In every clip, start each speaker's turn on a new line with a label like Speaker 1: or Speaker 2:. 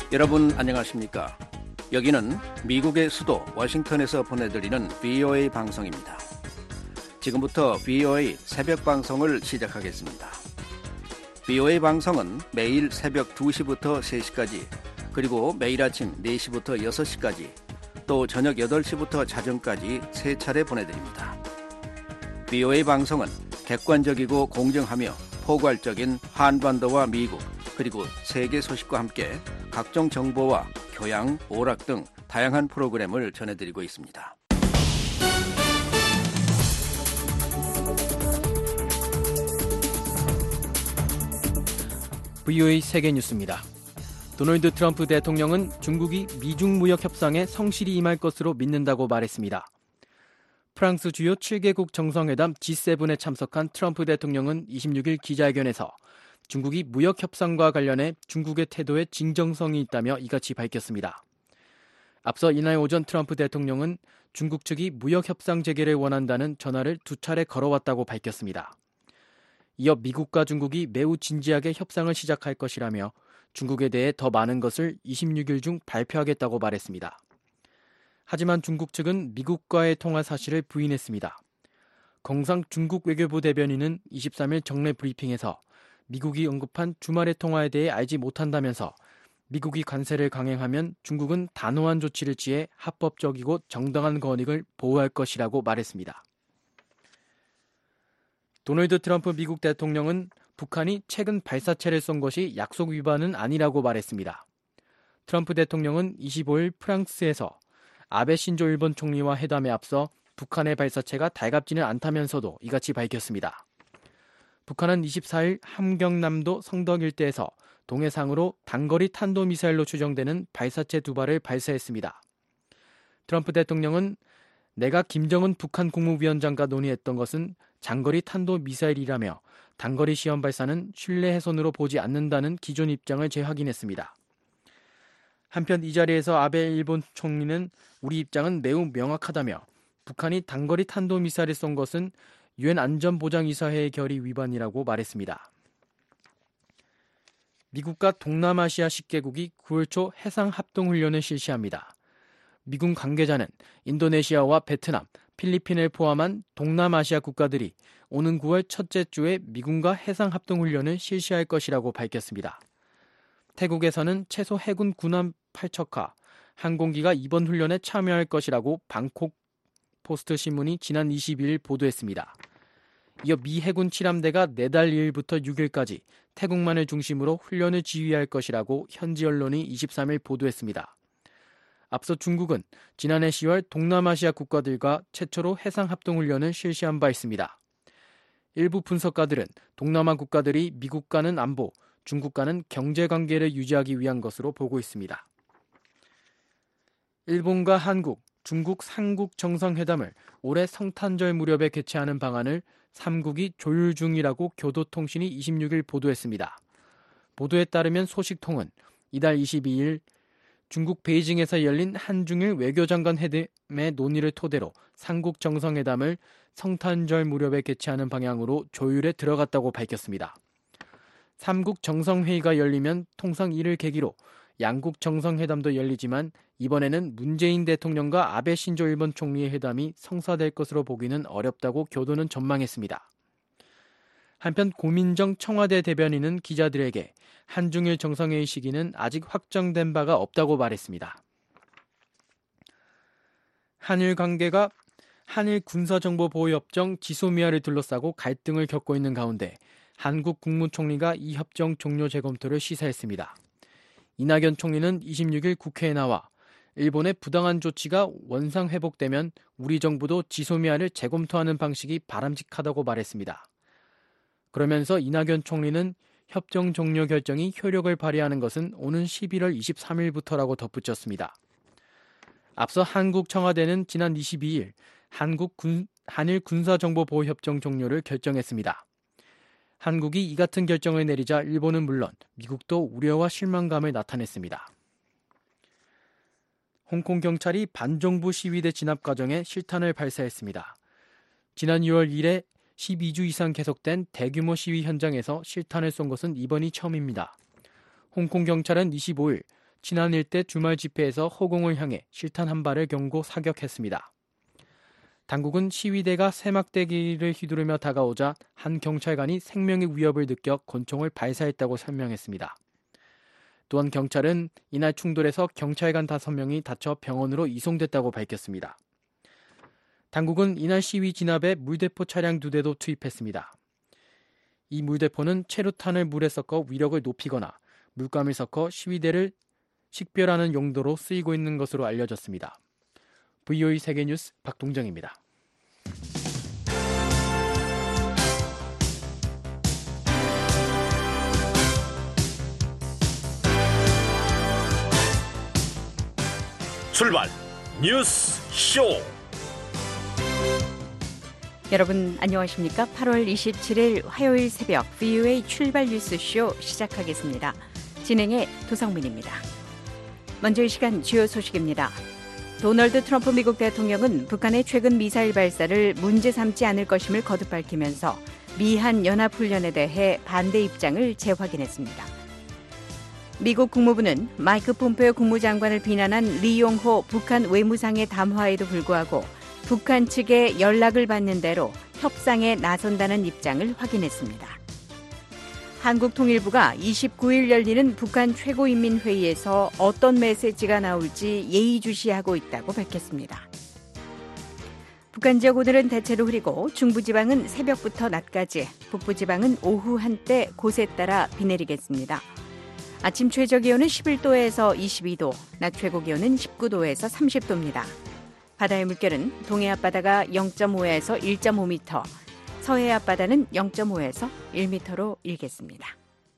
Speaker 1: 여러분 안녕하십니까? 여기는 미국의 수도 워싱턴에서 보내드리는 VOA 방송입니다. 지금부터 VOA 새벽 방송을 시작하겠습니다. VOA 방송은 매일 새벽 2시부터 3시까지, 그리고 매일 아침 4시부터 6시까지, 또 저녁 8시부터 자정까지 3차례 보내드립니다. VOA 방송은 객관적이고 공정하며 포괄적인 한반도와 미국, 그리고 세계 소식과 함께 각종 정보와 교양, 오락 등 다양한 프로그램을 전해드리고 있습니다.
Speaker 2: VOA 세계뉴스입니다. 도널드 트럼프 대통령은 중국이 미중 무역 협상에 성실히 임할 것으로 믿는다고 말했습니다. 프랑스 주요 7개국 정상회담 G7에 참석한 트럼프 대통령은 26일 기자회견에서 중국이 무역 협상과 관련해 중국의 태도에 진정성이 있다며 이같이 밝혔습니다. 앞서 이날 오전 트럼프 대통령은 중국 측이 무역 협상 재개를 원한다는 전화를 2차례 걸어왔다고 밝혔습니다. 이어 미국과 중국이 매우 진지하게 협상을 시작할 것이라며 중국에 대해 더 많은 것을 26일 중 발표하겠다고 말했습니다. 하지만 중국 측은 미국과의 통화 사실을 부인했습니다. 공상 중국 외교부 대변인은 23일 정례 브리핑에서 미국이 언급한 주말의 통화에 대해 알지 못한다면서 미국이 관세를 강행하면 중국은 단호한 조치를 취해 합법적이고 정당한 권익을 보호할 것이라고 말했습니다. 도널드 트럼프 미국 대통령은 북한이 최근 발사체를 쏜 것이 약속 위반은 아니라고 말했습니다. 트럼프 대통령은 25일 프랑스에서 아베 신조 일본 총리와 회담에 앞서 북한의 발사체가 달갑지는 않다면서도 이같이 밝혔습니다. 북한은 24일 함경남도 성덕 일대에서 동해상으로 단거리 탄도미사일로 추정되는 발사체 2발을 발사했습니다. 트럼프 대통령은 내가 김정은 북한 국무위원장과 논의했던 것은 장거리 탄도미사일이라며 단거리 시험 발사는 신뢰 훼손으로 보지 않는다는 기존 입장을 재확인했습니다. 한편 이 자리에서 아베 일본 총리는 우리 입장은 매우 명확하다며 북한이 단거리 탄도미사일을 쏜 것은 유엔 안전보장이사회의 결의 위반이라고 말했습니다. 미국과 동남아시아 10개국이 9월 초 해상합동훈련을 실시합니다. 미군 관계자는 인도네시아와 베트남, 필리핀을 포함한 동남아시아 국가들이 오는 9월 첫째 주에 미군과 해상합동훈련을 실시할 것이라고 밝혔습니다. 태국에서는 최소 해군 군함 8척과 항공기가 이번 훈련에 참여할 것이라고 방콕 포스트 신문이 지난 22일 보도했습니다. 이어 미 해군 7함대가 내달 2일부터 6일까지 태국만을 중심으로 훈련을 지휘할 것이라고 현지 언론이 23일 보도했습니다. 앞서 중국은 지난해 10월 동남아시아 국가들과 최초로 해상합동훈련을 실시한 바 있습니다. 일부 분석가들은 동남아 국가들이 미국과는 안보, 중국과는 경제관계를 유지하기 위한 것으로 보고 있습니다. 일본과 한국, 중국 삼국 정상회담을 올해 성탄절 무렵에 개최하는 방안을 3국이 조율 중이라고 교도통신이 26일 보도했습니다. 보도에 따르면 소식통은 이달 22일 중국 베이징에서 열린 한중일 외교장관 회담의 논의를 토대로 삼국 정상회담을 성탄절 무렵에 개최하는 방향으로 조율에 들어갔다고 밝혔습니다. 3국 정상회의가 열리면 통상 이를 계기로 양국 정상회담도 열리지만 이번에는 문재인 대통령과 아베 신조 일본 총리의 회담이 성사될 것으로 보기는 어렵다고 교도는 전망했습니다. 한편 고민정 청와대 대변인은 기자들에게 한중일 정상회의 시기는 아직 확정된 바가 없다고 말했습니다. 한일 관계가 한일 군사정보보호협정 지소미아를 둘러싸고 갈등을 겪고 있는 가운데 한국 국무총리가 이 협정 종료 재검토를 시사했습니다. 이낙연 총리는 26일 국회에 나와 일본의 부당한 조치가 원상 회복되면 우리 정부도 지소미아를 재검토하는 방식이 바람직하다고 말했습니다. 그러면서 이낙연 총리는 협정 종료 결정이 효력을 발휘하는 것은 오는 11월 23일부터라고 덧붙였습니다. 앞서 한국 청와대는 지난 22일 한일 군사정보보호협정 종료를 결정했습니다. 한국이 이 같은 결정을 내리자 일본은 물론 미국도 우려와 실망감을 나타냈습니다. 홍콩 경찰이 반정부 시위대 진압 과정에 실탄을 발사했습니다. 지난 6월 이래 12주 이상 계속된 대규모 시위 현장에서 실탄을 쏜 것은 이번이 처음입니다. 홍콩 경찰은 25일 친안 일대 주말 집회에서 허공을 향해 실탄 한 발을 경고 사격했습니다. 당국은 시위대가 세막대기를 휘두르며 다가오자 한 경찰관이 생명의 위협을 느껴 권총을 발사했다고 설명했습니다. 또한 경찰은 이날 충돌에서 경찰관 5명이 다쳐 병원으로 이송됐다고 밝혔습니다. 당국은 이날 시위 진압에 물대포 차량 2대도 투입했습니다. 이 물대포는 체류탄을 물에 섞어 위력을 높이거나 물감을 섞어 시위대를 식별하는 용도로 쓰이고 있는 것으로 알려졌습니다. VOA 세계뉴스 박동정입니다.
Speaker 3: 출발 뉴스 쇼.
Speaker 4: 여러분 안녕하십니까? 8월 27일 화요일 새벽 VOA 출발 뉴스쇼 시작하겠습니다. 진행의 도성민입니다. 먼저 이 시간 주요 소식입니다. 도널드 트럼프 미국 대통령은 북한의 최근 미사일 발사를 문제 삼지 않을 것임을 거듭 밝히면서 미한 연합훈련에 대해 반대 입장을 재확인했습니다. 미국 국무부는 마이크 폼페오 국무장관을 비난한 리용호 북한 외무상의 담화에도 불구하고 북한 측의 연락을 받는 대로 협상에 나선다는 입장을 확인했습니다. 한국통일부가 29일 열리는 북한 최고인민회의에서 어떤 메시지가 나올지 예의주시하고 있다고 밝혔습니다. 북한 지역 오늘은 대체로 흐리고 중부지방은 새벽부터 낮까지, 북부지방은 오후 한때 곳에 따라 비 내리겠습니다. 아침 최저기온은 11도에서 22도, 낮 최고기온은 19도에서 30도입니다. 바다의 물결은 동해 앞바다가 0.5에서 1.5m, 서해 앞바다는 0.5에서 1m로 일겠습니다.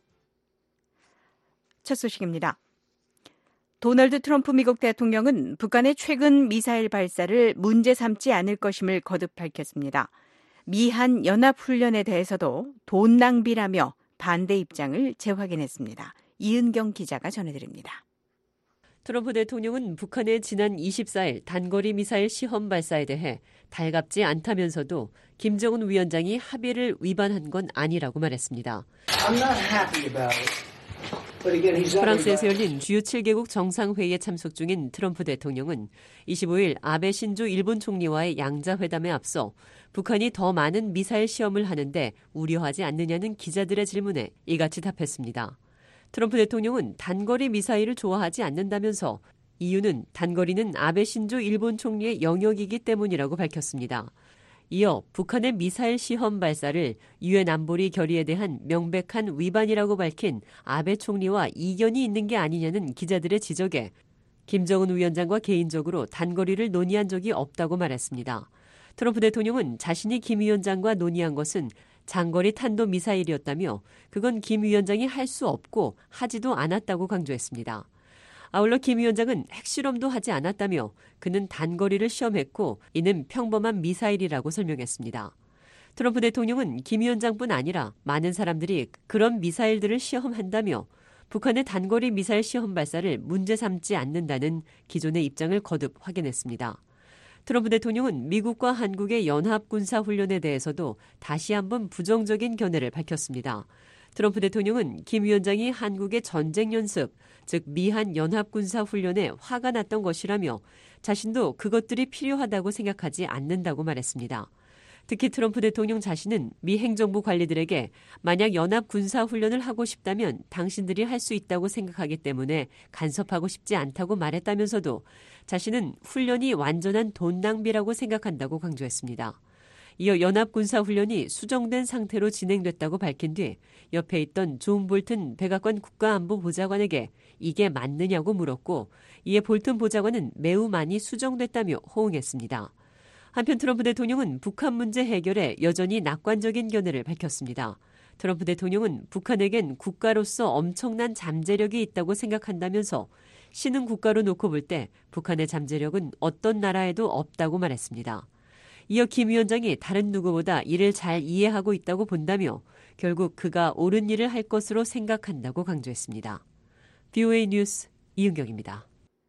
Speaker 4: 첫 소식입니다. 도널드 트럼프 미국 대통령은 북한의 최근 미사일 발사를 문제 삼지 않을 것임을 거듭 밝혔습니다. 미한 연합훈련에 대해서도 돈 낭비라며 반대 입장을 재확인했습니다. 이은경 기자가 전해드립니다.
Speaker 5: 트럼프 대통령은 북한의 지난 24일 단거리 미사일 시험 발사에 대해 달갑지 않다면서도 김정은 위원장이 합의를 위반한 건 아니라고 말했습니다. 프랑스에서 열린 주요 7개국 정상회의에 참석 중인 트럼프 대통령은 25일 아베 신조 일본 총리와의 양자회담에 앞서 북한이 더 많은 미사일 시험을 하는데 우려하지 않느냐는 기자들의 질문에 이같이 답했습니다. 트럼프 대통령은 단거리 미사일을 좋아하지 않는다면서 이유는 단거리는 아베 신조 일본 총리의 영역이기 때문이라고 밝혔습니다. 이어 북한의 미사일 시험 발사를 유엔 안보리 결의에 대한 명백한 위반이라고 밝힌 아베 총리와 이견이 있는 게 아니냐는 기자들의 지적에 김정은 위원장과 개인적으로 단거리를 논의한 적이 없다고 말했습니다. 트럼프 대통령은 자신이 김 위원장과 논의한 것은 장거리 탄도미사일이었다며 그건 김 위원장이 할 수 없고 하지도 않았다고 강조했습니다. 아울러 김 위원장은 핵실험도 하지 않았다며 그는 단거리를 시험했고 이는 평범한 미사일이라고 설명했습니다. 트럼프 대통령은 김 위원장뿐 아니라 많은 사람들이 그런 미사일들을 시험한다며 북한의 단거리 미사일 시험 발사를 문제 삼지 않는다는 기존의 입장을 거듭 확인했습니다. 트럼프 대통령은 미국과 한국의 연합군사훈련에 대해서도 다시 한번 부정적인 견해를 밝혔습니다. 트럼프 대통령은 김 위원장이 한국의 전쟁연습, 즉 미한 연합군사훈련에 화가 났던 것이라며 자신도 그것들이 필요하다고 생각하지 않는다고 말했습니다. 특히 트럼프 대통령 자신은 미 행정부 관리들에게 만약 연합군사훈련을 하고 싶다면 당신들이 할 수 있다고 생각하기 때문에 간섭하고 싶지 않다고 말했다면서도 자신은 훈련이 완전한 돈 낭비라고 생각한다고 강조했습니다. 이어 연합군사훈련이 수정된 상태로 진행됐다고 밝힌 뒤 옆에 있던 존 볼튼 백악관 국가안보보좌관에게 이게 맞느냐고 물었고 이에 볼튼 보좌관은 매우 많이 수정됐다며 호응했습니다. 한편 트럼프 대통령은 북한 문제 해결에 여전히 낙관적인 견해를 밝혔습니다. 트럼프 대통령은 북한에겐 국가로서 엄청난 잠재력이 있다고 생각한다면서 신흥 국가로 놓고 볼 때 북한의 잠재력은 어떤 나라에도 없다고 말했습니다. 이어 김 위원장이 다른 누구보다 이를 잘 이해하고 있다고 본다며 결국 그가 옳은 일을 할 것으로 생각한다고 강조했습니다. VOA 뉴스 이은경입니다.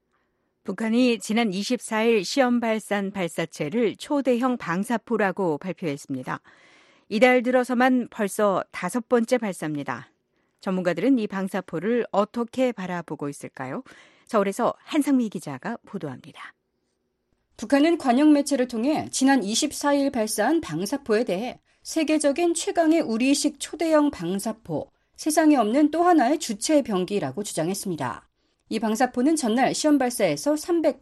Speaker 4: 북한이 지난 24일 시험 발사한 발사체를 초대형 방사포라고 발표했습니다. 이달 들어서만 벌써 5번째 발사입니다. 전문가들은 이 방사포를 어떻게 바라보고 있을까요? 서울에서 한상미 기자가 보도합니다.
Speaker 6: 북한은 관영 매체를 통해 지난 24일 발사한 방사포에 대해 세계적인 최강의 우리식 초대형 방사포, 세상에 없는 또 하나의 주체 병기라고 주장했습니다. 이 방사포는 전날 시험 발사에서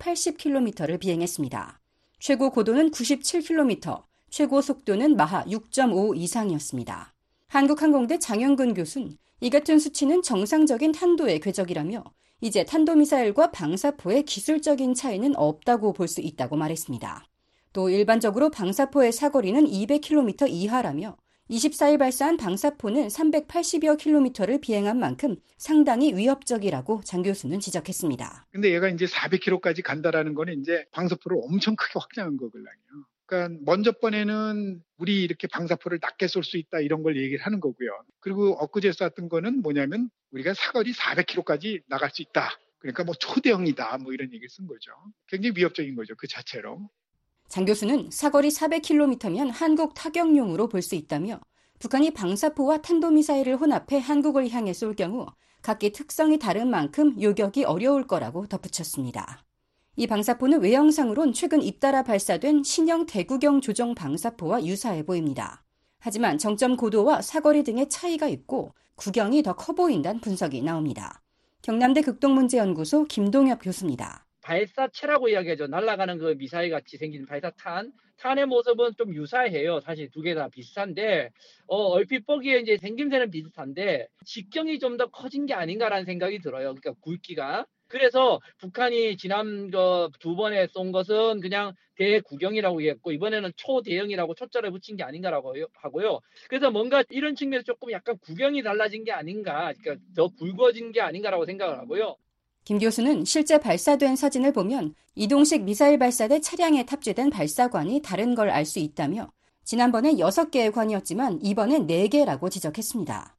Speaker 6: 380km를 비행했습니다. 최고 고도는 97km, 최고 속도는 마하 6.5 이상이었습니다. 한국항공대 장영근 교수는 이 같은 수치는 정상적인 탄도의 궤적이라며 이제 탄도미사일과 방사포의 기술적인 차이는 없다고 볼 수 있다고 말했습니다. 또 일반적으로 방사포의 사거리는 200km 이하라며 24일 발사한 방사포는 380여 킬로미터를 비행한 만큼 상당히 위협적이라고 장 교수는 지적했습니다.
Speaker 7: 근데 얘가 이제 400km까지 간다라는 거는 이제 방사포를 엄청 크게 확장한 거거든요. 그러니까 먼저 번에는 우리 이렇게 방사포를 낮게 쏠 수 있다 이런 걸 얘기를 하는 거고요. 그리고 엊그제 쐈던 거는 뭐냐면 우리가 사거리 400km까지 나갈 수 있다. 그러니까 뭐 초대형이다 뭐 이런 얘기를 쓴 거죠. 굉장히 위협적인 거죠. 그 자체로.
Speaker 6: 장 교수는 사거리 400km면 한국 타격용으로 볼 수 있다며 북한이 방사포와 탄도미사일을 혼합해 한국을 향해 쏠 경우 각기 특성이 다른 만큼 요격이 어려울 거라고 덧붙였습니다. 이 방사포는 외형상으론 최근 잇따라 발사된 신형 대구경 조종 방사포와 유사해 보입니다. 하지만 정점 고도와 사거리 등의 차이가 있고 구경이 더 커 보인다는 분석이 나옵니다. 경남대 극동문제연구소 김동엽 교수입니다.
Speaker 8: 발사체라고 이야기하죠. 날아가는 그 미사일 같이 생긴 발사탄. 탄의 모습은 좀 유사해요. 사실 두 개 다 비슷한데, 얼핏 보기에 이제 생김새는 비슷한데, 직경이 좀 더 커진 게 아닌가라는 생각이 들어요. 그러니까 굵기가. 그래서 북한이 지난 두 번에 쏜 것은 그냥 대구경이라고 했고, 이번에는 초대형이라고 초자를 붙인 게 아닌가라고 하고요. 그래서 뭔가 이런 측면에서 조금 약간 구경이 달라진 게 아닌가, 그러니까 더 굵어진 게 아닌가라고 생각을 하고요.
Speaker 6: 김 교수는 실제 발사된 사진을 보면 이동식 미사일 발사대 차량에 탑재된 발사관이 다른 걸 알 수 있다며 지난번에 6개의 관이었지만 이번엔 4개라고 지적했습니다.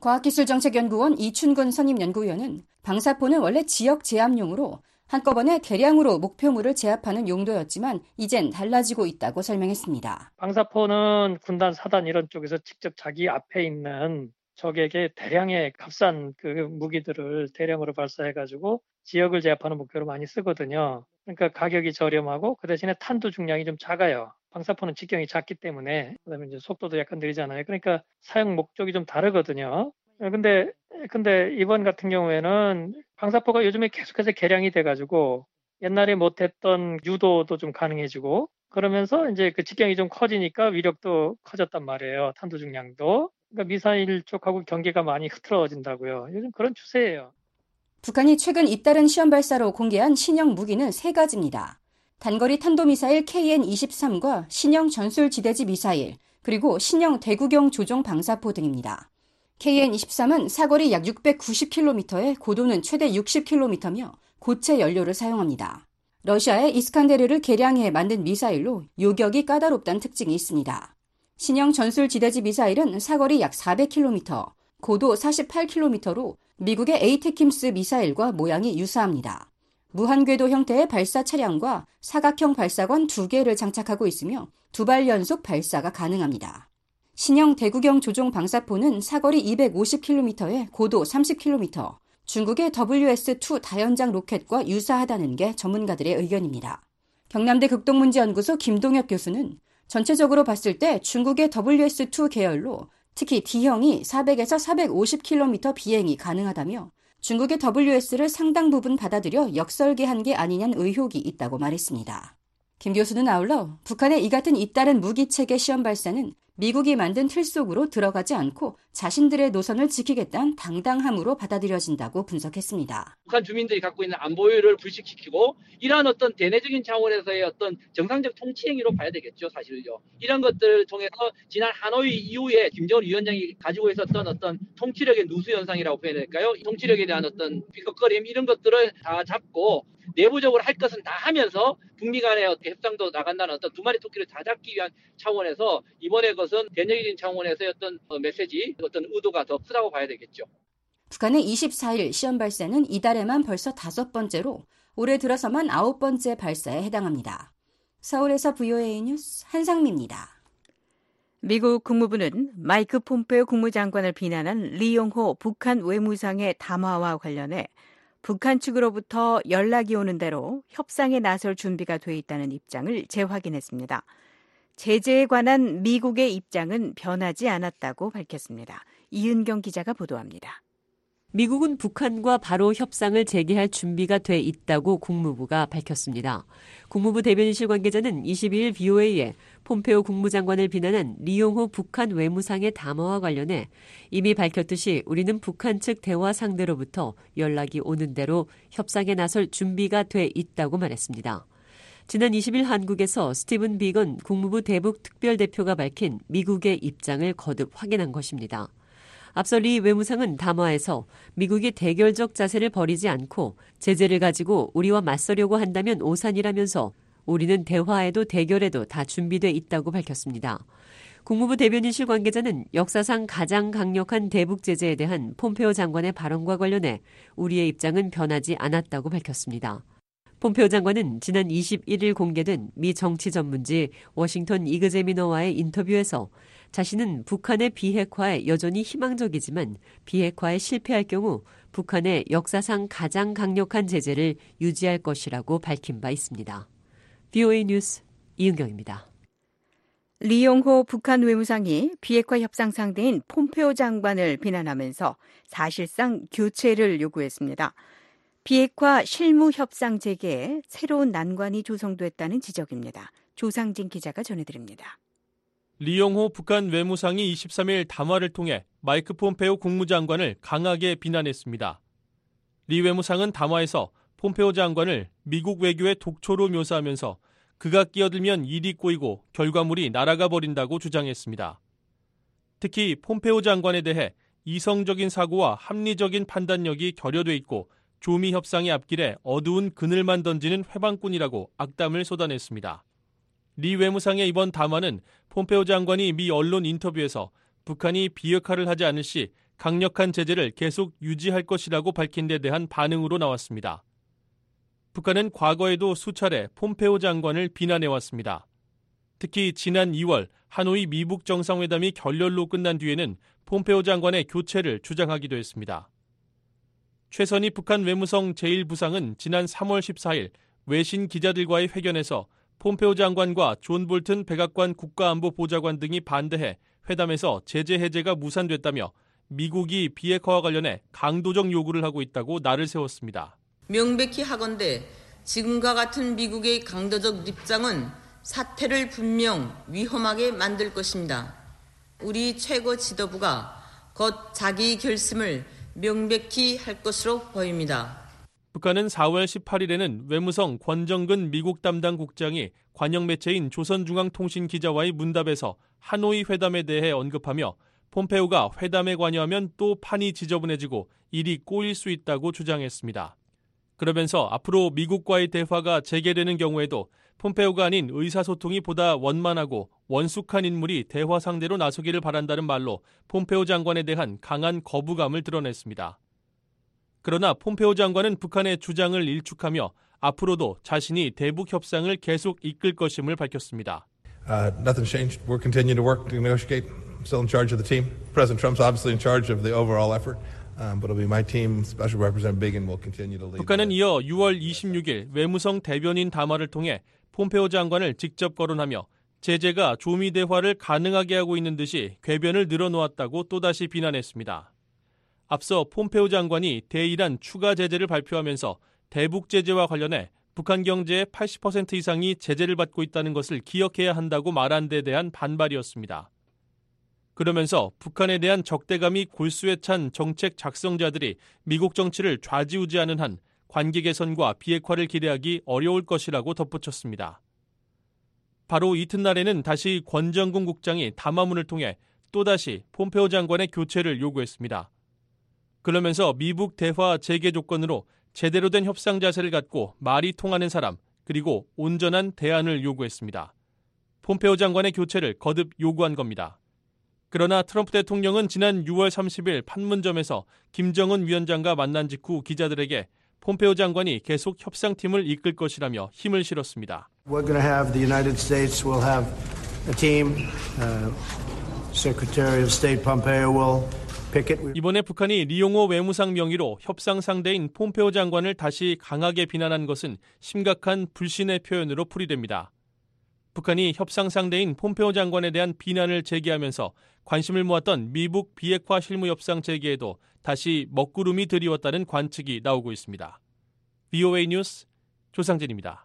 Speaker 6: 과학기술정책연구원 이춘근 선임연구위원은 방사포는 원래 지역 제압용으로 한꺼번에 대량으로 목표물을 제압하는 용도였지만 이젠 달라지고 있다고 설명했습니다.
Speaker 9: 방사포는 군단, 사단 이런 쪽에서 직접 자기 앞에 있는 적에게 대량의 값싼 그 무기들을 대량으로 발사해가지고 지역을 제압하는 목표로 많이 쓰거든요. 그러니까 가격이 저렴하고 그 대신에 탄도 중량이 좀 작아요. 방사포는 직경이 작기 때문에 그다음에 이제 속도도 약간 느리잖아요. 그러니까 사용 목적이 좀 다르거든요. 근데 이번 같은 경우에는 방사포가 요즘에 계속해서 개량이 돼가지고 옛날에 못했던 유도도 좀 가능해지고 그러면서 이제 그 직경이 좀 커지니까 위력도 커졌단 말이에요. 탄도 중량도. 그러니까 미사일 쪽하고 경계가 많이 흐트러진다고요. 요즘 그런 추세예요.
Speaker 6: 북한이 최근 잇따른 시험 발사로 공개한 신형 무기는 3가지입니다. 단거리 탄도미사일 KN-23과 신형 전술지대지 미사일, 그리고 신형 대구경 조종 방사포 등입니다. KN-23은 사거리 약 690km에 고도는 최대 60km며 고체 연료를 사용합니다. 러시아의 이스칸데르를 개량해 만든 미사일로 요격이 까다롭다는 특징이 있습니다. 신형 전술지대지 미사일은 사거리 약 400km, 고도 48km로 미국의 에이테킴스 미사일과 모양이 유사합니다. 무한궤도 형태의 발사 차량과 사각형 발사관 2개를 장착하고 있으며 2발 연속 발사가 가능합니다. 신형 대구경 조종 방사포는 사거리 250km에 고도 30km, 중국의 WS-2 다연장 로켓과 유사하다는 게 전문가들의 의견입니다. 경남대 극동문제연구소 김동엽 교수는 전체적으로 봤을 때 중국의 WS-2 계열로 특히 D형이 400에서 450km 비행이 가능하다며 중국의 WS를 상당 부분 받아들여 역설계한 게 아니냐는 의혹이 있다고 말했습니다. 김 교수는 아울러 북한의 이 같은 잇따른 무기체계 시험 발사는 미국이 만든 틀 속으로 들어가지 않고 자신들의 노선을 지키겠다는 당당함으로 받아들여진다고 분석했습니다.
Speaker 8: 북한 주민들이 갖고 있는 안보율을 불식시키고 이러한 어떤 대내적인 차원에서의 어떤 정상적 통치 행위로 봐야 되겠죠, 사실요. 이런 것들을 통해서 지난 하노이 이후에 김정은 위원장이 가지고 있었던 어떤 통치력의 누수 현상이라고 표현할까요? 통치력에 대한 어떤 삐걱거림 이런 것들을 다 잡고 내부적으로 할 것은 다 하면서 북미 간의 협상도 나간다는 어떤 두 마리 토끼를 다 잡기 위한 차원에서 이번에 것은 대내적인 차원에서의 어떤 메시지, 어떤 의도가 더 크다고 봐야 되겠죠.
Speaker 6: 북한의 24일 시험 발사는 이달에만 벌써 5번째로 올해 들어서만 9번째 발사에 해당합니다. 서울에서 VOA 뉴스 한상미입니다.
Speaker 4: 미국 국무부는 마이크 폼페오 국무장관을 비난한 리용호 북한 외무상의 담화와 관련해 북한 측으로부터 연락이 오는 대로 협상에 나설 준비가 돼 있다는 입장을 재확인했습니다. 제재에 관한 미국의 입장은 변하지 않았다고 밝혔습니다. 이은경 기자가 보도합니다.
Speaker 5: 미국은 북한과 바로 협상을 재개할 준비가 돼 있다고 국무부가 밝혔습니다. 국무부 대변인실 관계자는 22일 BOA에 폼페오 국무장관을 비난한 리용호 북한 외무상의 담화와 관련해 이미 밝혔듯이 우리는 북한 측 대화 상대로부터 연락이 오는 대로 협상에 나설 준비가 돼 있다고 말했습니다. 지난 20일 한국에서 스티븐 비건 국무부 대북 특별대표가 밝힌 미국의 입장을 거듭 확인한 것입니다. 앞서 리 외무상은 담화에서 미국이 대결적 자세를 버리지 않고 제재를 가지고 우리와 맞서려고 한다면 오산이라면서 우리는 대화에도 대결에도 다 준비돼 있다고 밝혔습니다. 국무부 대변인실 관계자는 역사상 가장 강력한 대북 제재에 대한 폼페오 장관의 발언과 관련해 우리의 입장은 변하지 않았다고 밝혔습니다. 폼페오 장관은 지난 21일 공개된 미 정치 전문지 워싱턴 이그제미너와의 인터뷰에서 자신은 북한의 비핵화에 여전히 희망적이지만 비핵화에 실패할 경우 북한의 역사상 가장 강력한 제재를 유지할 것이라고 밝힌 바 있습니다. BOA 뉴스 이은경입니다.
Speaker 4: 리용호 북한 외무상이 비핵화 협상 상대인 폼페오 장관을 비난하면서 사실상 교체를 요구했습니다. 비핵화 실무 협상 재개에 새로운 난관이 조성됐다는 지적입니다. 조상진 기자가 전해드립니다.
Speaker 10: 리용호 북한 외무상이 23일 담화를 통해 마이크 폼페오 국무장관을 강하게 비난했습니다. 리 외무상은 담화에서 폼페오 장관을 미국 외교의 독초로 묘사하면서 그가 끼어들면 일이 꼬이고 결과물이 날아가 버린다고 주장했습니다. 특히 폼페오 장관에 대해 이성적인 사고와 합리적인 판단력이 결여돼 있고 조미 협상의 앞길에 어두운 그늘만 던지는 회방꾼이라고 악담을 쏟아냈습니다. 리 외무상의 이번 담화는 폼페오 장관이 미 언론 인터뷰에서 북한이 비핵화를 하지 않을 시 강력한 제재를 계속 유지할 것이라고 밝힌 데 대한 반응으로 나왔습니다. 북한은 과거에도 수차례 폼페오 장관을 비난해왔습니다. 특히 지난 2월 하노이 미북 정상회담이 결렬로 끝난 뒤에는 폼페오 장관의 교체를 주장하기도 했습니다. 최선희 북한 외무성 제1부상은 지난 3월 14일 외신 기자들과의 회견에서 폼페오 장관과 존 볼튼 백악관 국가안보보좌관 등이 반대해 회담에서 제재 해제가 무산됐다며 미국이 비핵화와 관련해 강도적 요구를 하고 있다고 날을 세웠습니다.
Speaker 11: 명백히 하건대 지금과 같은 미국의 강도적 입장은 사태를 분명 위험하게 만들 것입니다. 우리 최고 지도부가 곧 자기 결심을 명백히 할 것으로 보입니다.
Speaker 10: 북한은 4월 18일에는 외무성 권정근 미국 담당 국장이 관영 매체인 조선중앙통신 기자와의 문답에서 하노이 회담에 대해 언급하며 폼페오가 회담에 관여하면 또 판이 지저분해지고 일이 꼬일 수 있다고 주장했습니다. 그러면서 앞으로 미국과의 대화가 재개되는 경우에도 폼페오가 아닌 의사소통이 보다 원만하고 원숙한 인물이 대화 상대로 나서기를 바란다는 말로 폼페오 장관에 대한 강한 거부감을 드러냈습니다. 그러나 폼페오 장관은 북한의 주장을 일축하며 앞으로도 자신이 대북 협상을 계속 이끌 것임을 밝혔습니다.
Speaker 12: Nothing's changed. We'll continue to work to negotiate. I'm still in charge of the team. President Trump's obviously in charge of the overall effort. But it'll be my team. Special Representative Biegun will continue to lead.
Speaker 10: 북한은 이어 6월 26일 외무성 대변인 담화를 통해 폼페오 장관을 직접 거론하며 제재가 조미 대화를 가능하게 하고 있는 듯이 궤변을 늘어놓았다고 또다시 비난했습니다. 앞서 폼페오 장관이 대이란 추가 제재를 발표하면서 대북 제재와 관련해 북한 경제의 80% 이상이 제재를 받고 있다는 것을 기억해야 한다고 말한 데 대한 반발이었습니다. 그러면서 북한에 대한 적대감이 골수에 찬 정책 작성자들이 미국 정치를 좌지우지하는 한 관계 개선과 비핵화를 기대하기 어려울 것이라고 덧붙였습니다. 바로 이튿날에는 다시 권정근 국장이 담화문을 통해 또다시 폼페오 장관의 교체를 요구했습니다. 그러면서 미북 대화 재개 조건으로 제대로 된 협상 자세를 갖고 말이 통하는 사람 그리고 온전한 대안을 요구했습니다. 폼페오 장관의 교체를 거듭 요구한 겁니다. 그러나 트럼프 대통령은 지난 6월 30일 판문점에서 김정은 위원장과 만난 직후 기자들에게 폼페오 장관이 계속 협상팀을 이끌 것이라며 힘을 실었습니다.
Speaker 13: We're going to have the United States will have The team, Secretary of State Pompeo will pick it.
Speaker 10: 이번에 북한이 리용호 외무상 명의로 협상 상대인 폼페오 장관을 다시 강하게 비난한 것은 심각한 불신의 표현으로 풀이됩니다. 북한이 협상 상대인 폼페오 장관에 대한 비난을 제기하면서 관심을 모았던 미북 비핵화 실무협상 재개에도 다시 먹구름이 드리웠다는 관측이 나오고 있습니다. VOA 뉴스 조상진입니다.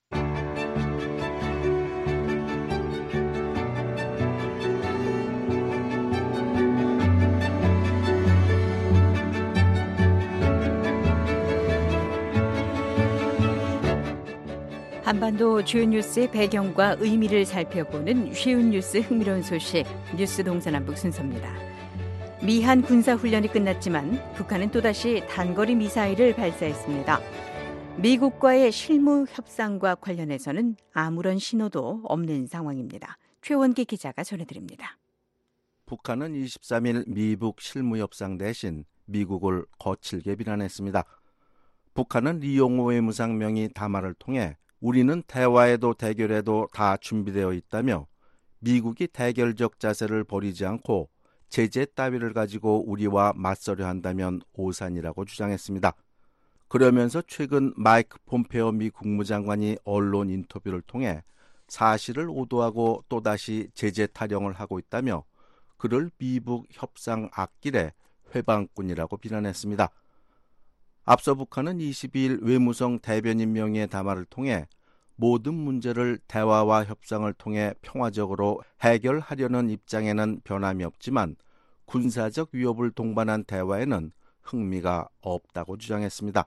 Speaker 4: 한반도 주요 뉴스의 배경과 의미를 살펴보는 쉬운 뉴스 흥미로운 소식 뉴스 동서남북 순서입니다. 미한 군사훈련이 끝났지만 북한은 또다시 단거리 미사일을 발사했습니다. 미국과의 실무 협상과 관련해서는 아무런 신호도 없는 상황입니다. 최원기 기자가 전해드립니다.
Speaker 14: 북한은 23일 미북 실무 협상 대신 미국을 거칠게 비난했습니다. 북한은 리용호 외무상 명의 담화를 통해 우리는 대화에도 대결에도 다 준비되어 있다며 미국이 대결적 자세를 버리지 않고 제재 따위를 가지고 우리와 맞서려 한다면 오산이라고 주장했습니다. 그러면서 최근 마이크 폼페오 미 국무장관이 언론 인터뷰를 통해 사실을 오도하고 또다시 제재 타령을 하고 있다며 그를 미북 협상 앞길의 회방꾼이라고 비난했습니다. 앞서 북한은 22일 외무성 대변인 명의의 담화를 통해 모든 문제를 대화와 협상을 통해 평화적으로 해결하려는 입장에는 변함이 없지만 군사적 위협을 동반한 대화에는 흥미가 없다고 주장했습니다.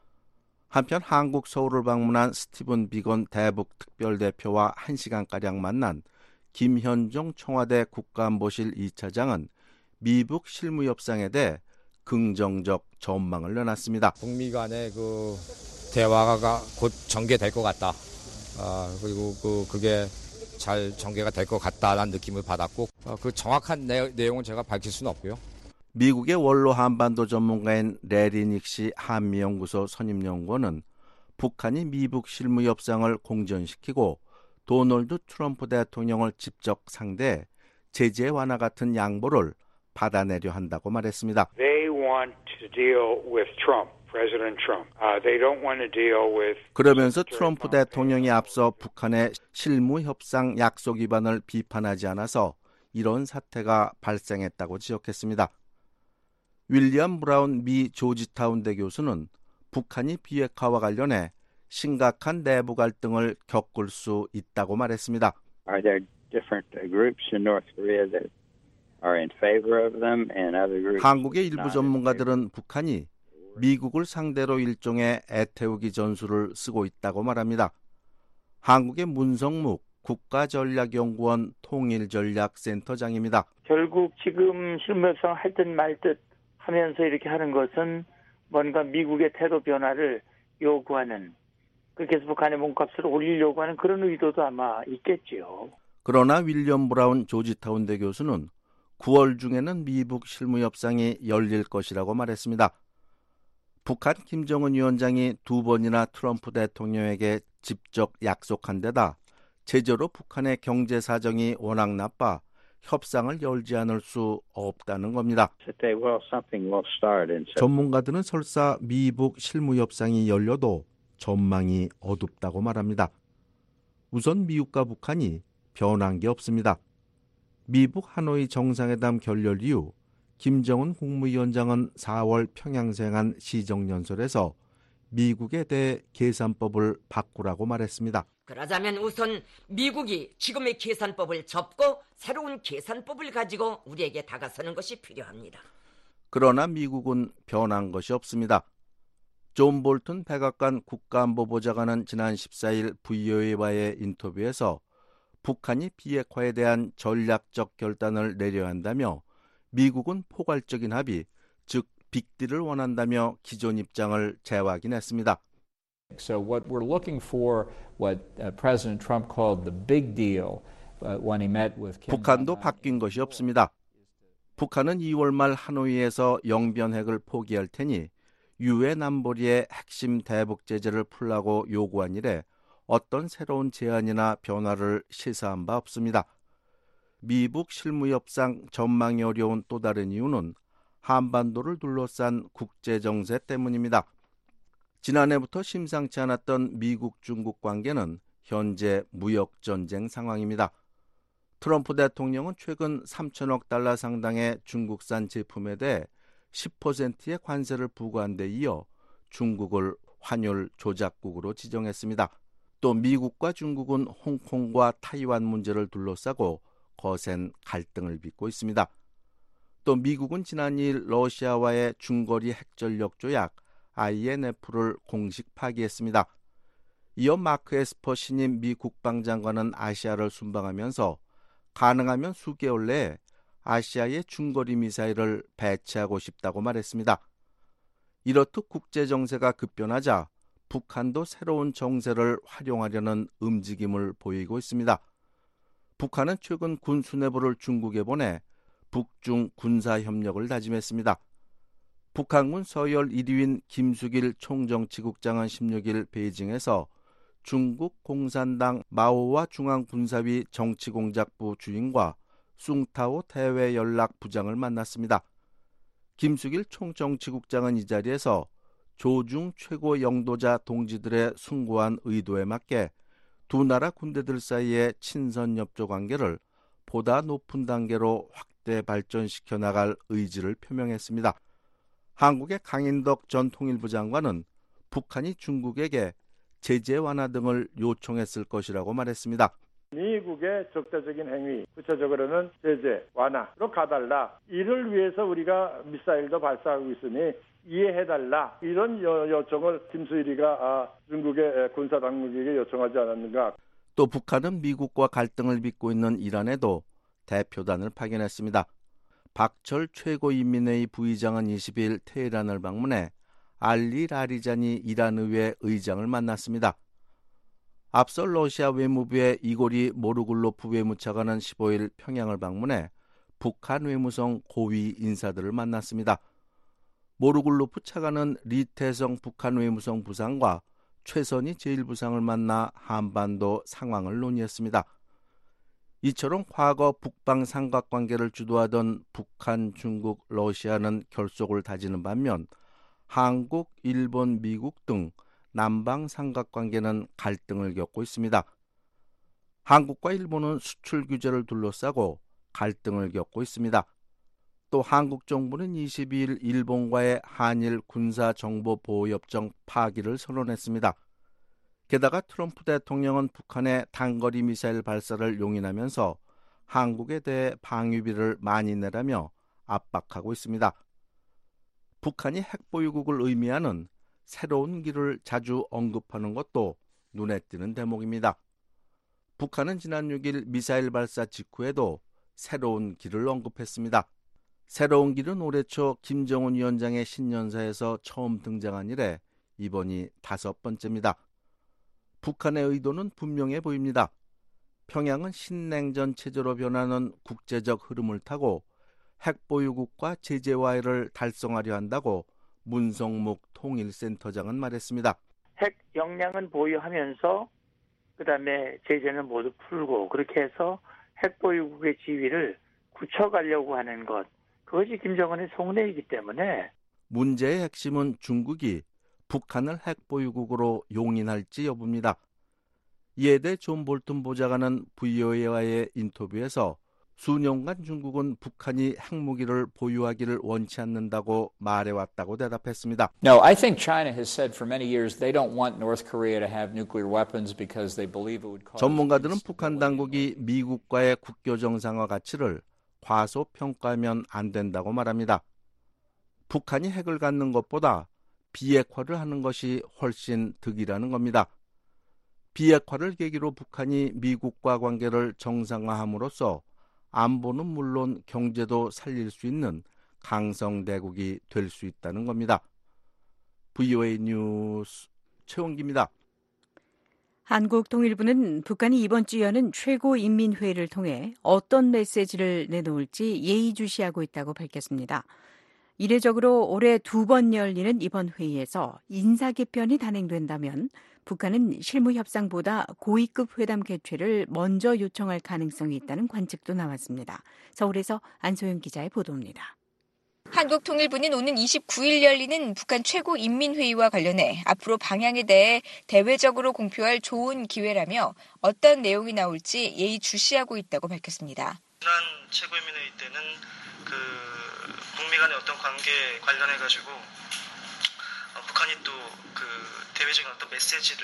Speaker 14: 한편 한국 서울을 방문한 스티븐 비건 대북 특별대표와 1시간가량 만난 김현종 청와대 국가안보실 2차장은 미북 실무협상에 대해 긍정적 전망을 내놨습니다.
Speaker 15: 북미 간의 그 대화가 곧 전개될 것 같다. 그리고 그게 잘 전개가 될 것 같다라는 느낌을 받았고 그 정확한 내용은 제가 밝힐 수는 없고요.
Speaker 14: 미국의 원로 한반도 전문가인 레리 닉시 한미연구소 선임연구원은 북한이 미북 실무협상을 공전시키고 도널드 트럼프 대통령을 직접 상대해 제재 완화 같은 양보를 받아내려 한다고 말했습니다.
Speaker 16: They want to deal with Trump, President Trump. They don't want to deal with.
Speaker 14: 그러면서 트럼프 대통령이 앞서 북한의 실무 협상 약속 위반을 비판하지 않아서 이런 사태가 발생했다고 지적했습니다. 윌리엄 브라운 미 조지타운대 교수는 북한이 비핵화와 관련해 심각한 내부 갈등을 겪을 수 있다고 말했습니다.
Speaker 17: Are there different groups in North Korea that are in favor of them and other groups?
Speaker 14: 한국의 일부 전문가들은 북한이 미국을 상대로 일종의 애태우기 전술을 쓰고 있다고 말합니다. 한국의 문성묵 국가전략연구원 통일전략센터장입니다.
Speaker 18: 결국 지금 실무협상 할 듯 말 듯 하면서 이렇게 하는 것은 뭔가 미국의 태도 변화를 요구하는, 그렇게 해서 북한의 몸값을 올리려고 하는 그런 의도도 아마 있겠지요.
Speaker 14: 그러나 윌리엄 브라운 조지타운대 교수는 9월 중에는 미북 실무협상이 열릴 것이라고 말했습니다. 북한 김정은 위원장이 2번이나 트럼프 대통령에게 직접 약속한 데다 제재로 북한의 경제 사정이 워낙 나빠 협상을 열지 않을 수 없다는 겁니다. 전문가들은 설사 미북 실무협상이 열려도 전망이 어둡다고 말합니다. 우선 미국과 북한이 변한 게 없습니다. 미북 하노이 정상회담 결렬 이후 김정은 국무위원장은 4월 평양생한 시정연설에서 미국에 대해 계산법을 바꾸라고 말했습니다.
Speaker 19: 그러자면 우선 미국이 지금의 계산법을 접고 새로운 계산법을 가지고 우리에게 다가서는 것이 필요합니다.
Speaker 14: 그러나 미국은 변한 것이 없습니다. 존 볼튼 백악관 국가안보보좌관은 지난 14일 VOA와의 인터뷰에서 북한이 비핵화에 대한 전략적 결단을 내려야 한다며 미국은 포괄적인 합의, 즉 빅딜을 원한다며 기존 입장을 재확인했습니다.
Speaker 20: So what we're looking for, what President Trump called the big deal when he met with Kim.
Speaker 14: 북한도 바뀐 것이 없습니다. 북한은 2월 말 하노이에서 영변핵을 포기할 테니 유엔 안보리의 핵심 대북 제재를 풀라고 요구한 이래 어떤 새로운 제안이나 변화를 시사한 바 없습니다. 미북 실무협상 전망이 어려운 또 다른 이유는 한반도를 둘러싼 국제정세 때문입니다. 지난해부터 심상치 않았던 미국-중국 관계는 현재 무역전쟁 상황입니다. 트럼프 대통령은 최근 3천억 달러 상당의 중국산 제품에 대해 10%의 관세를 부과한 데 이어 중국을 환율 조작국으로 지정했습니다. 또 미국과 중국은 홍콩과 타이완 문제를 둘러싸고 거센 갈등을 빚고 있습니다. 또 미국은 지난 2일 러시아와의 중거리 핵전력 조약 INF를 공식 파기했습니다. 이어 마크 에스퍼 신임 미 국방장관은 아시아를 순방하면서 가능하면 수개월 내에 아시아에 중거리 미사일을 배치하고 싶다고 말했습니다. 이렇듯 국제정세가 급변하자 북한도 새로운 정세를 활용하려는 움직임을 보이고 있습니다. 북한은 최근 군 수뇌부를 중국에 보내 북중 군사협력을 다짐했습니다. 북한군 서열 1위인 김숙일 총정치국장은 16일 베이징에서 중국 공산당 마오와 중앙군사위 정치공작부 주임과 숭타오 대외연락부장을 만났습니다. 김숙일 총정치국장은 이 자리에서 조중 최고 영도자 동지들의 숭고한 의도에 맞게 두 나라 군대들 사이의 친선협조 관계를 보다 높은 단계로 확대 발전시켜 나갈 의지를 표명했습니다. 한국의 강인덕 전 통일부 장관은 북한이 중국에게 제재 완화 등을 요청했을 것이라고 말했습니다.
Speaker 21: 미국의 적대적인 행위, 구체적으로는 제재 완화로 가달라. 이를 위해서 우리가 미사일도 발사하고 있으니 이해해달라. 이런 요청을 김수일이가 중국의 군사당국에게 요청하지 않았는가.
Speaker 14: 또 북한은 미국과 갈등을 빚고 있는 이란에도 대표단을 파견했습니다. 박철 최고인민회의 부의장은 20일 테헤란을 방문해 알리 라리자니 이란 의회 의장을 만났습니다. 앞서 러시아 외무부의 이고리 모르굴로프 외무차관은 15일 평양을 방문해 북한 외무성 고위 인사들을 만났습니다. 모르굴로프 차관은 리태성 북한 외무성 부상과 최선희 제1부상을 만나 한반도 상황을 논의했습니다. 이처럼 과거 북방 삼각관계를 주도하던 북한, 중국, 러시아는 결속을 다지는 반면 한국, 일본, 미국 등 남방 삼각관계는 갈등을 겪고 있습니다. 한국과 일본은 수출 규제를 둘러싸고 갈등을 겪고 있습니다. 또 한국 정부는 22일 일본과의 한일 군사정보보호협정 파기를 선언했습니다. 게다가 트럼프 대통령은 북한의 단거리 미사일 발사를 용인하면서 한국에 대해 방위비를 많이 내라며 압박하고 있습니다. 북한이 핵보유국을 의미하는 새로운 길을 자주 언급하는 것도 눈에 띄는 대목입니다. 북한은 지난 6일 미사일 발사 직후에도 새로운 길을 언급했습니다. 새로운 길은 올해 초 김정은 위원장의 신년사에서 처음 등장한 이래 이번이 5번째입니다. 북한의 의도는 분명해 보입니다. 평양은 신냉전 체제로 변하는 국제적 흐름을 타고 핵보유국과 제재 와해를 달성하려 한다고 문성묵 통일센터장은 말했습니다.
Speaker 18: 핵 역량은 보유하면서 그다음에 제재는 모두 풀고 그렇게 해서 핵보유국의 지위를 굳혀가려고 하는 것. 그것이 김정은의 속내이기 때문에
Speaker 14: 문제의 핵심은 중국이 북한을 핵보유국으로 용인할지 여부입니다. 이에 대해 존 볼튼 보좌관은 VOA와의 인터뷰에서 수년간 중국은 북한이 핵무기를 보유하기를 원치 않는다고 말해왔다고 대답했습니다.
Speaker 20: No, I think China has said for many years they don't want North Korea to have nuclear weapons because they believe it would cause.
Speaker 14: 전문가들은 북한 당국이 미국과의 국교 정상화 가치를 과소평가하면 안 된다고 말합니다. 북한이 핵을 갖는 것보다 비핵화를 하는 것이 훨씬 득이라는 겁니다. 비핵화를 계기로 북한이 미국과 관계를 정상화함으로써 안보는 물론 경제도 살릴 수 있는 강성대국이 될 수 있다는 겁니다. VOA 뉴스 최원기입니다.
Speaker 4: 한국통일부는 북한이 이번 주 여는 최고인민회의를 통해 어떤 메시지를 내놓을지 예의주시하고 있다고 밝혔습니다. 이례적으로 올해 2번 열리는 이번 회의에서 인사 개편이 단행된다면 북한은 실무 협상보다 고위급 회담 개최를 먼저 요청할 가능성이 있다는 관측도 나왔습니다. 서울에서 안소영 기자의 보도입니다.
Speaker 1: 한국통일부는 오는 29일 열리는 북한 최고인민회의와 관련해 앞으로 방향에 대해 대외적으로 공표할 좋은 기회라며 어떤 내용이 나올지 예의주시하고 있다고 밝혔습니다.
Speaker 22: 지난 최고인민회의 때는 북미 간의 어떤 관계에 관련해가지고 북한이 또 대외적인 어떤 메시지를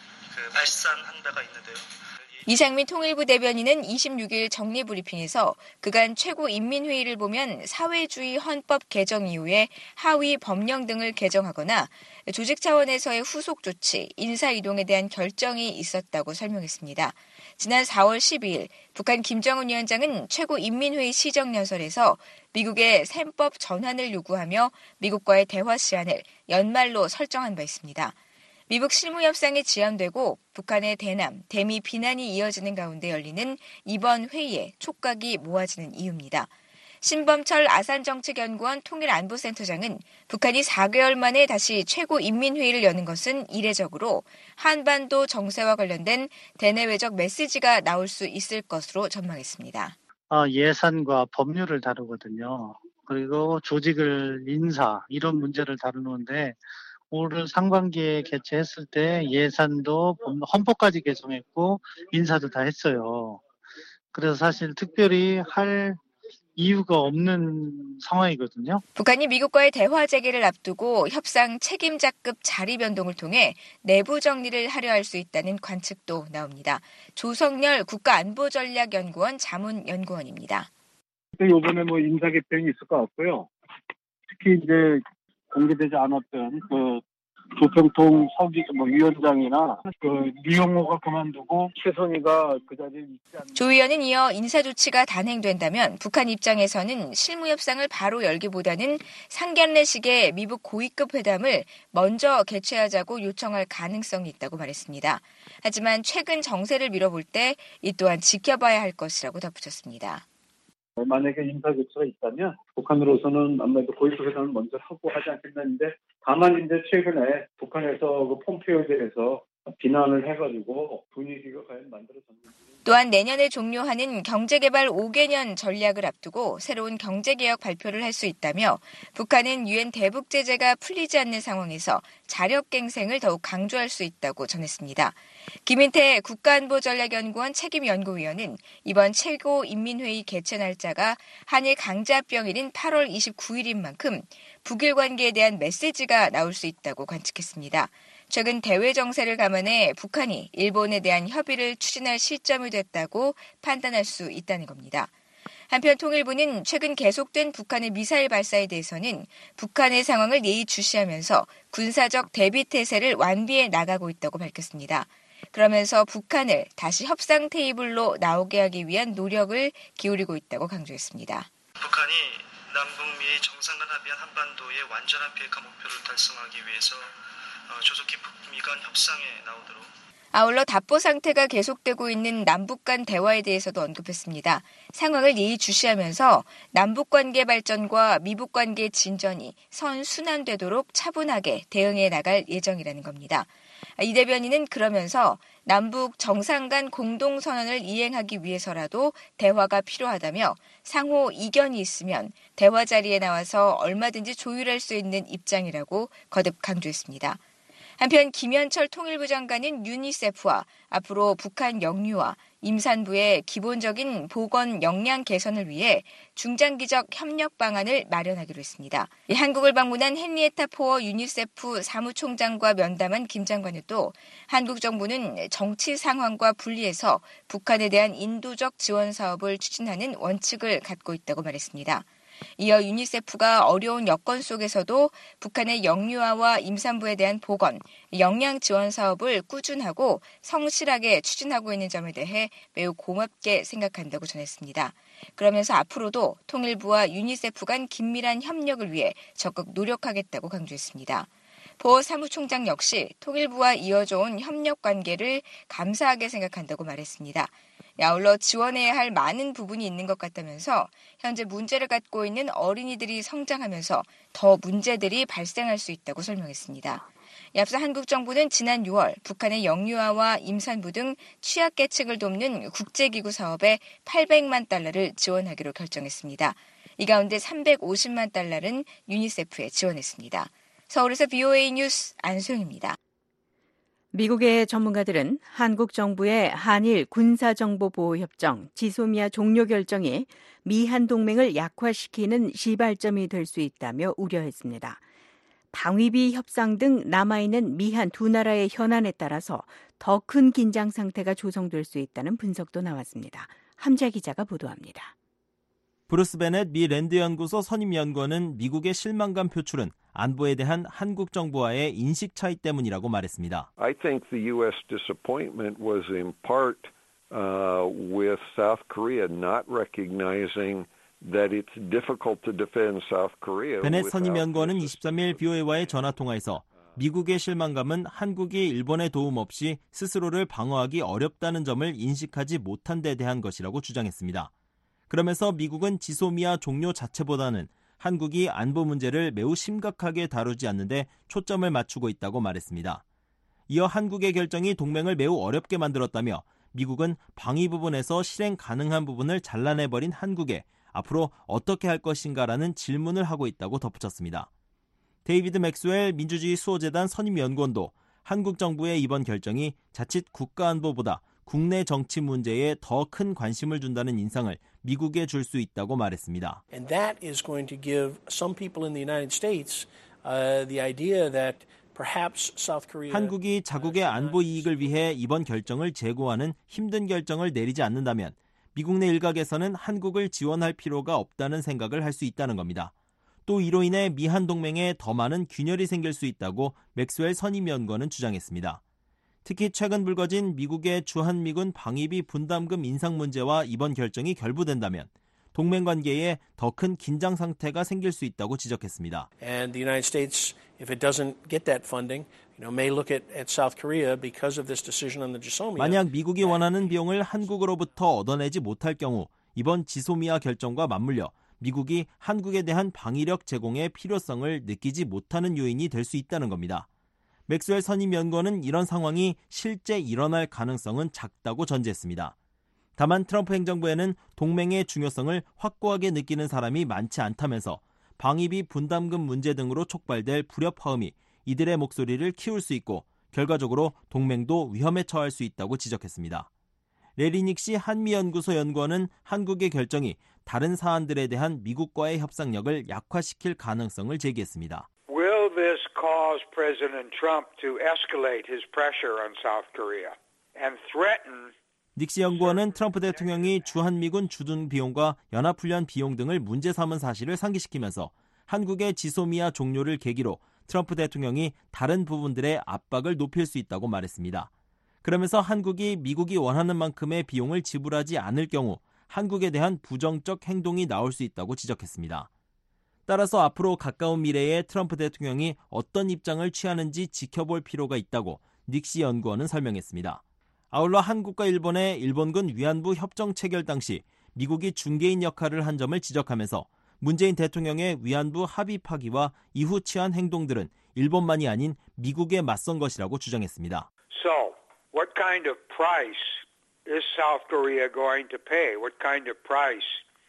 Speaker 22: 발산한 바가 있는데요.
Speaker 1: 이상민 통일부 대변인은 26일 정례브리핑에서 그간 최고인민회의를 보면 사회주의 헌법 개정 이후에 하위 법령 등을 개정하거나 조직 차원에서의 후속 조치, 인사 이동에 대한 결정이 있었다고 설명했습니다. 지난 4월 12일 북한 김정은 위원장은 최고인민회의 시정연설에서 미국의 셈법 전환을 요구하며 미국과의 대화 시한을 연말로 설정한 바 있습니다. 미북 실무협상이 지연되고 북한의 대남, 대미 비난이 이어지는 가운데 열리는 이번 회의에 촉각이 모아지는 이유입니다. 신범철 아산정책연구원 통일안보센터장은 북한이 4개월 만에 다시 최고인민회의를 여는 것은 이례적으로 한반도 정세와 관련된 대내외적 메시지가 나올 수 있을 것으로 전망했습니다.
Speaker 23: 예산과 법률을 다루거든요. 그리고 조직을 인사 이런 문제를 다루는데 올 상반기에 개최했을 때 예산도 헌법까지 개정했고 인사도 다 했어요. 그래서 사실 특별히 할 이유가 없는 상황이거든요.
Speaker 1: 북한이 미국과의 대화 재개를 앞두고 협상 책임자급 자리 변동을 통해 내부 정리를 하려 할 수 있다는 관측도 나옵니다. 조성렬 국가안보전략연구원 자문연구원입니다.
Speaker 24: 이번에 인사 개편이 있을 것 같고요. 특히 이제 공개되지 않았던 조평통 서기 위원장이나 리용호가 그만두고 최선희가 그 자리에 있지 않는.
Speaker 1: 조 의원은 이어 인사 조치가 단행된다면 북한 입장에서는 실무 협상을 바로 열기보다는 상견례식의 미북 고위급 회담을 먼저 개최하자고 요청할 가능성이 있다고 말했습니다. 하지만 최근 정세를 미뤄볼 때 이 또한 지켜봐야 할 것이라고 덧붙였습니다.
Speaker 24: 만약에 인사 교체가 있다면 북한으로서는 아무래도 고위급 회담을 먼저 하고 하지 않겠나 했는데 다만 이제 최근에 북한에서 폼페이오에 대해서 비난을 해가지고 분위기가 과연 만들어졌는지.
Speaker 1: 또한 내년에 종료하는 경제개발 5개년 전략을 앞두고 새로운 경제개혁 발표를 할 수 있다며 북한은 유엔 대북 제재가 풀리지 않는 상황에서 자력갱생을 더욱 강조할 수 있다고 전했습니다. 김인태 국가안보전략연구원 책임연구위원은 이번 최고인민회의 개최 날짜가 한일 강자병일인 8월 29일인 만큼 북일 관계에 대한 메시지가 나올 수 있다고 관측했습니다. 최근 대외 정세를 감안해 북한이 일본에 대한 협의를 추진할 시점이 됐다고 판단할 수 있다는 겁니다. 한편 통일부는 최근 계속된 북한의 미사일 발사에 대해서는 북한의 상황을 예의주시하면서 군사적 대비 태세를 완비해 나가고 있다고 밝혔습니다. 그러면서 북한을 다시 협상 테이블로 나오게 하기 위한 노력을 기울이고 있다고 강조했습니다.
Speaker 22: 북한이 남북미 정상간 합의한 한반도의 완전한 비핵화 목표를 달성하기 위해서 조속히 북미 간 협상에 나오도록.
Speaker 1: 아울러 답보 상태가 계속되고 있는 남북 간 대화에 대해서도 언급했습니다. 상황을 예의주시하면서 남북 관계 발전과 미북 관계 진전이 선순환되도록 차분하게 대응해 나갈 예정이라는 겁니다. 이 대변인은 그러면서 남북 정상 간 공동선언을 이행하기 위해서라도 대화가 필요하다며 상호 이견이 있으면 대화 자리에 나와서 얼마든지 조율할 수 있는 입장이라고 거듭 강조했습니다. 한편 김현철 통일부 장관은 유니세프와 앞으로 북한 영유아, 임산부의 기본적인 보건 역량 개선을 위해 중장기적 협력 방안을 마련하기로 했습니다. 한국을 방문한 헨리에타 포어 유니세프 사무총장과 면담한 김 장관은 또 한국 정부는 정치 상황과 분리해서 북한에 대한 인도적 지원 사업을 추진하는 원칙을 갖고 있다고 말했습니다. 이어 유니세프가 어려운 여건 속에서도 북한의 영유아와 임산부에 대한 보건, 영양 지원 사업을 꾸준하고 성실하게 추진하고 있는 점에 대해 매우 고맙게 생각한다고 전했습니다. 그러면서 앞으로도 통일부와 유니세프 간 긴밀한 협력을 위해 적극 노력하겠다고 강조했습니다. 포 사무총장 역시 통일부와 이어져온 협력 관계를 감사하게 생각한다고 말했습니다. 아울러 지원해야 할 많은 부분이 있는 것 같다면서 현재 문제를 갖고 있는 어린이들이 성장하면서 더 문제들이 발생할 수 있다고 설명했습니다. 앞서 한국 정부는 지난 6월 북한의 영유아와 임산부 등 취약계층을 돕는 국제기구 사업에 800만 달러를 지원하기로 결정했습니다. 이 가운데 350만 달러는 유니세프에 지원했습니다. 서울에서 BOA 뉴스 안소영입니다.
Speaker 4: 미국의 전문가들은 한국 정부의 한일 군사정보보호협정 지소미아 종료 결정이 미한 동맹을 약화시키는 시발점이 될 수 있다며 우려했습니다. 방위비 협상 등 남아있는 미한 두 나라의 현안에 따라서 더 큰 긴장 상태가 조성될 수 있다는 분석도 나왔습니다. 함자 기자가 보도합니다.
Speaker 2: 브루스 베넷 미 랜드 연구소 선임 연구원은 미국의 실망감 표출은 안보에 대한 한국 정부와의 인식 차이 때문이라고 말했습니다.
Speaker 3: I think the U.S. disappointment was in part with South Korea not recognizing that it's difficult to defend South Korea.
Speaker 2: 베넷 선임 연구원은 23일 BOA와의 전화 통화에서 미국의 실망감은 한국이 일본의 도움 없이 스스로를 방어하기 어렵다는 점을 인식하지 못한 데 대한 것이라고 주장했습니다. 그러면서 미국은 지소미아 종료 자체보다는 한국이 안보 문제를 매우 심각하게 다루지 않는데 초점을 맞추고 있다고 말했습니다. 이어 한국의 결정이 동맹을 매우 어렵게 만들었다며 미국은 방위 부분에서 실행 가능한 부분을 잘라내버린 한국에 앞으로 어떻게 할 것인가라는 질문을 하고 있다고 덧붙였습니다. 데이비드 맥스웰 민주주의 수호재단 선임연구원도 한국 정부의 이번 결정이 자칫 국가안보보다 국내 정치 문제에 더 큰 관심을 준다는 인상을 미국에 줄 수 있다고 말했습니다.
Speaker 7: And that is going to give some people in the United States the idea that perhaps South Korea
Speaker 2: 한국이 자국의 안보 이익을 위해 이번 결정을 재고하는 힘든 결정을 내리지 않는다면 미국 내 일각에서는 한국을 지원할 필요가 없다는 생각을 할 수 있다는 겁니다. 또 이로 인해 미한 동맹에 더 많은 균열이 생길 수 있다고 맥스웰 선임연구원은 주장했습니다. 특히 최근 불거진 미국의 주한미군 방위비 분담금 인상 문제와 이번 결정이 결부된다면 동맹 관계에 더 큰 긴장 상태가 생길 수 있다고 지적했습니다.
Speaker 7: And the United States, if it doesn't get that funding, may look at South Korea because of this decision on the 지소미아.
Speaker 2: 만약 미국이 원하는 비용을 한국으로부터 얻어내지 못할 경우 이번 지소미아 결정과 맞물려 미국이 한국에 대한 방위력 제공의 필요성을 느끼지 못하는 요인이 될 수 있다는 겁니다. 맥스웰 선임연구원은 이런 상황이 실제 일어날 가능성은 작다고 전제했습니다. 다만 트럼프 행정부에는 동맹의 중요성을 확고하게 느끼는 사람이 많지 않다면서 방위비 분담금 문제 등으로 촉발될 불협화음이 이들의 목소리를 키울 수 있고 결과적으로 동맹도 위험에 처할 수 있다고 지적했습니다. 레리 닉시 한미연구소 연구원은 한국의 결정이 다른 사안들에 대한 미국과의 협상력을 약화시킬 가능성을 제기했습니다.
Speaker 16: Will this cause President Trump to escalate his pressure on South Korea and threaten
Speaker 2: 닉시 연구원은 트럼프 대통령이 주한미군 주둔 비용과 연합훈련 비용 등을 문제 삼은 사실을 상기시키면서 한국의 지소미아 종료를 계기로 트럼프 대통령이 다른 부분들의 압박을 높일 수 있다고 말했습니다. 그러면서 한국이 미국이 원하는 만큼의 비용을 지불하지 않을 경우 한국에 대한 부정적 행동이 나올 수 있다고 지적했습니다. 따라서 앞으로 가까운 미래에 트럼프 대통령이 어떤 입장을 취하는지 지켜볼 필요가 있다고 닉시 연구원은 설명했습니다. 아울러 한국과 일본의 일본군 위안부 협정 체결 당시 미국이 중개인 역할을 한 점을 지적하면서 문재인 대통령의 위안부 합의 파기와 이후 취한 행동들은 일본만이 아닌 미국에 맞선 것이라고 주장했습니다.
Speaker 16: So, what kind of price is South Korea going to pay? What kind of price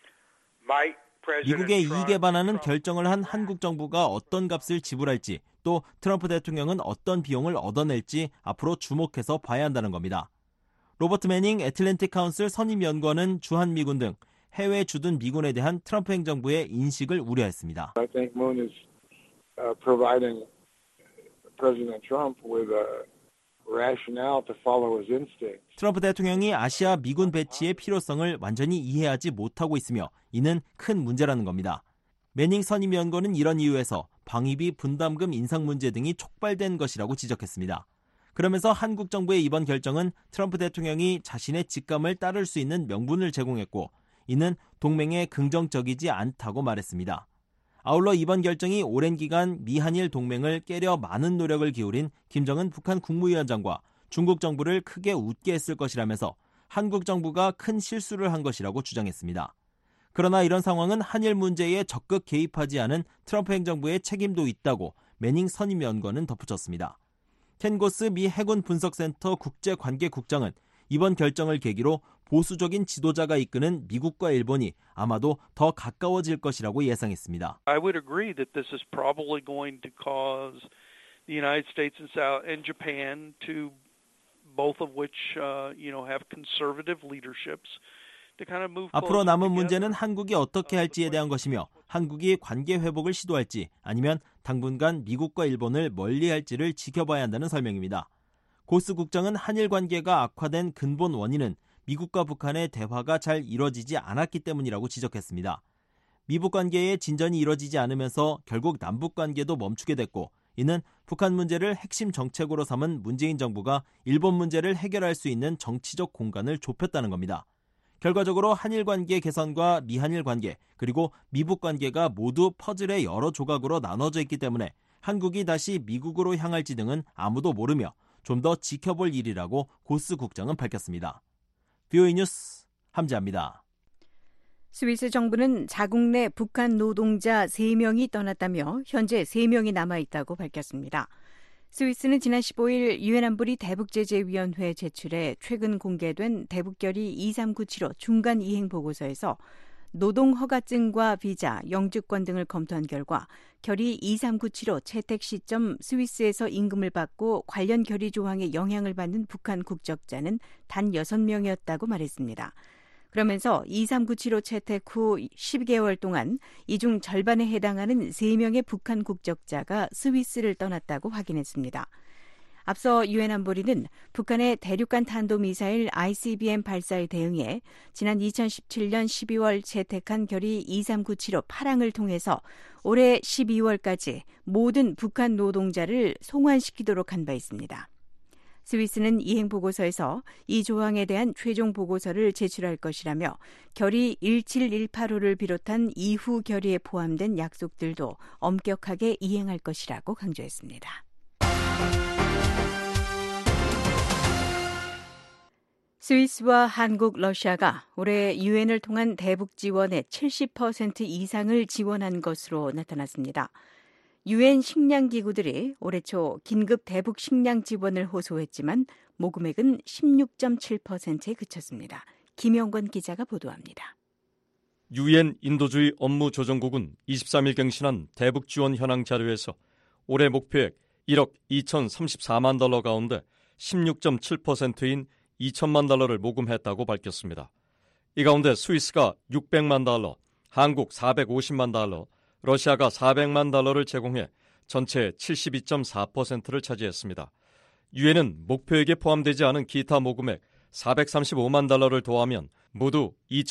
Speaker 16: might
Speaker 2: 미국의 이익에 반하는 결정을 한 한국 정부가 어떤 값을 지불할지 또 트럼프 대통령은 어떤 비용을 얻어낼지 앞으로 주목해서 봐야 한다는 겁니다. 로버트 매닝 애틀랜틱 카운슬 선임연구원은 주한미군 등 해외 주둔 미군에 대한 트럼프 행정부의 인식을 우려했습니다.
Speaker 3: I think Moon is providing President Trump with a rationale to follow his instinct.
Speaker 2: 트럼프 대통령이 아시아 미군 배치의 필요성을 완전히 이해하지 못하고 있으며 이는 큰 문제라는 겁니다. 매닝 선임연구원은 이런 이유에서 방위비 분담금 인상 문제 등이 촉발된 것이라고 지적했습니다. 그러면서 한국 정부의 이번 결정은 트럼프 대통령이 자신의 직감을 따를 수 있는 명분을 제공했고 이는 동맹에 긍정적이지 않다고 말했습니다. 아울러 이번 결정이 오랜 기간 미한일 동맹을 깨려 많은 노력을 기울인 김정은 북한 국무위원장과 중국 정부를 크게 웃게 했을 것이라면서 한국 정부가 큰 실수를 한 것이라고 주장했습니다. 그러나 이런 상황은 한일 문제에 적극 개입하지 않은 트럼프 행정부의 책임도 있다고 매닝 선임연구원은 덧붙였습니다. 켄 고스 미 해군 분석센터 국제관계국장은 이번 결정을 계기로 보수적인 지도자가 이끄는 미국과 일본이 아마도 더 가까워질 것이라고 예상했습니다.
Speaker 5: I would agree that this is probably going to cause the United States and Japan to both of which have conservative leaderships.
Speaker 2: 앞으로 남은 문제는 한국이 어떻게 할지에 대한 것이며 한국이 관계 회복을 시도할지 아니면 당분간 미국과 일본을 멀리할지를 지켜봐야 한다는 설명입니다. 고스 국장은 한일 관계가 악화된 근본 원인은 미국과 북한의 대화가 잘 이뤄지지 않았기 때문이라고 지적했습니다. 미북 관계의 진전이 이뤄지지 않으면서 결국 남북 관계도 멈추게 됐고 이는 북한 문제를 핵심 정책으로 삼은 문재인 정부가 일본 문제를 해결할 수 있는 정치적 공간을 좁혔다는 겁니다. 결과적으로 한일 관계 개선과 미한일 관계 그리고 미북 관계가 모두 퍼즐의 여러 조각으로 나눠져 있기 때문에 한국이 다시 미국으로 향할지 등은 아무도 모르며 좀 더 지켜볼 일이라고 고스 국장은 밝혔습니다. VOA 뉴스 함지아입니다.
Speaker 4: 스위스 정부는 자국 내 북한 노동자 3명이 떠났다며 현재 3명이 남아있다고 밝혔습니다. 스위스는 지난 15일 유엔 안보리 대북제재위원회에 제출해 최근 공개된 대북결의 2397호 중간 이행 보고서에서 노동 허가증과 비자, 영주권 등을 검토한 결과 결의 2397호 채택 시점 스위스에서 임금을 받고 관련 결의 조항에 영향을 받는 북한 국적자는 단 6명이었다고 말했습니다. 그러면서 2397호 채택 후 12개월 동안 이 중 절반에 해당하는 3명의 북한 국적자가 스위스를 떠났다고 확인했습니다. 앞서 유엔 안보리는 북한의 대륙간 탄도미사일 ICBM 발사에 대응해 지난 2017년 12월 채택한 결의 2397호 8항을 통해서 올해 12월까지 모든 북한 노동자를 송환시키도록 한 바 있습니다. 스위스는 이행 보고서에서 이 조항에 대한 최종 보고서를 제출할 것이라며 결의 17185를 비롯한 이후 결의에 포함된 약속들도 엄격하게 이행할 것이라고 강조했습니다. 스위스와 한국, 러시아가 올해 유엔을 통한 대북 지원의 70% 이상을 지원한 것으로 나타났습니다. 유엔 식량기구들이 올해 초 긴급 대북 식량 지원을 호소했지만 모금액은 16.7%에 그쳤습니다. 김영권 기자가 보도합니다.
Speaker 6: 유엔 인도주의 업무조정국은 23일 경신한 대북 지원 현황 자료에서 올해 목표액 1억 2,034만 달러 가운데 16.7%인 2천만 달러를 모금했다고 밝혔습니다. 이 가운데 스위스가 600만 달러, 한국 450만 달러, 러시아가 400만 달러를 제공해 전체 72.4%를 차지했습니다. 유엔은 목표액에 포함되지 않은 기타 모금액 435만 달러를 더하면 모두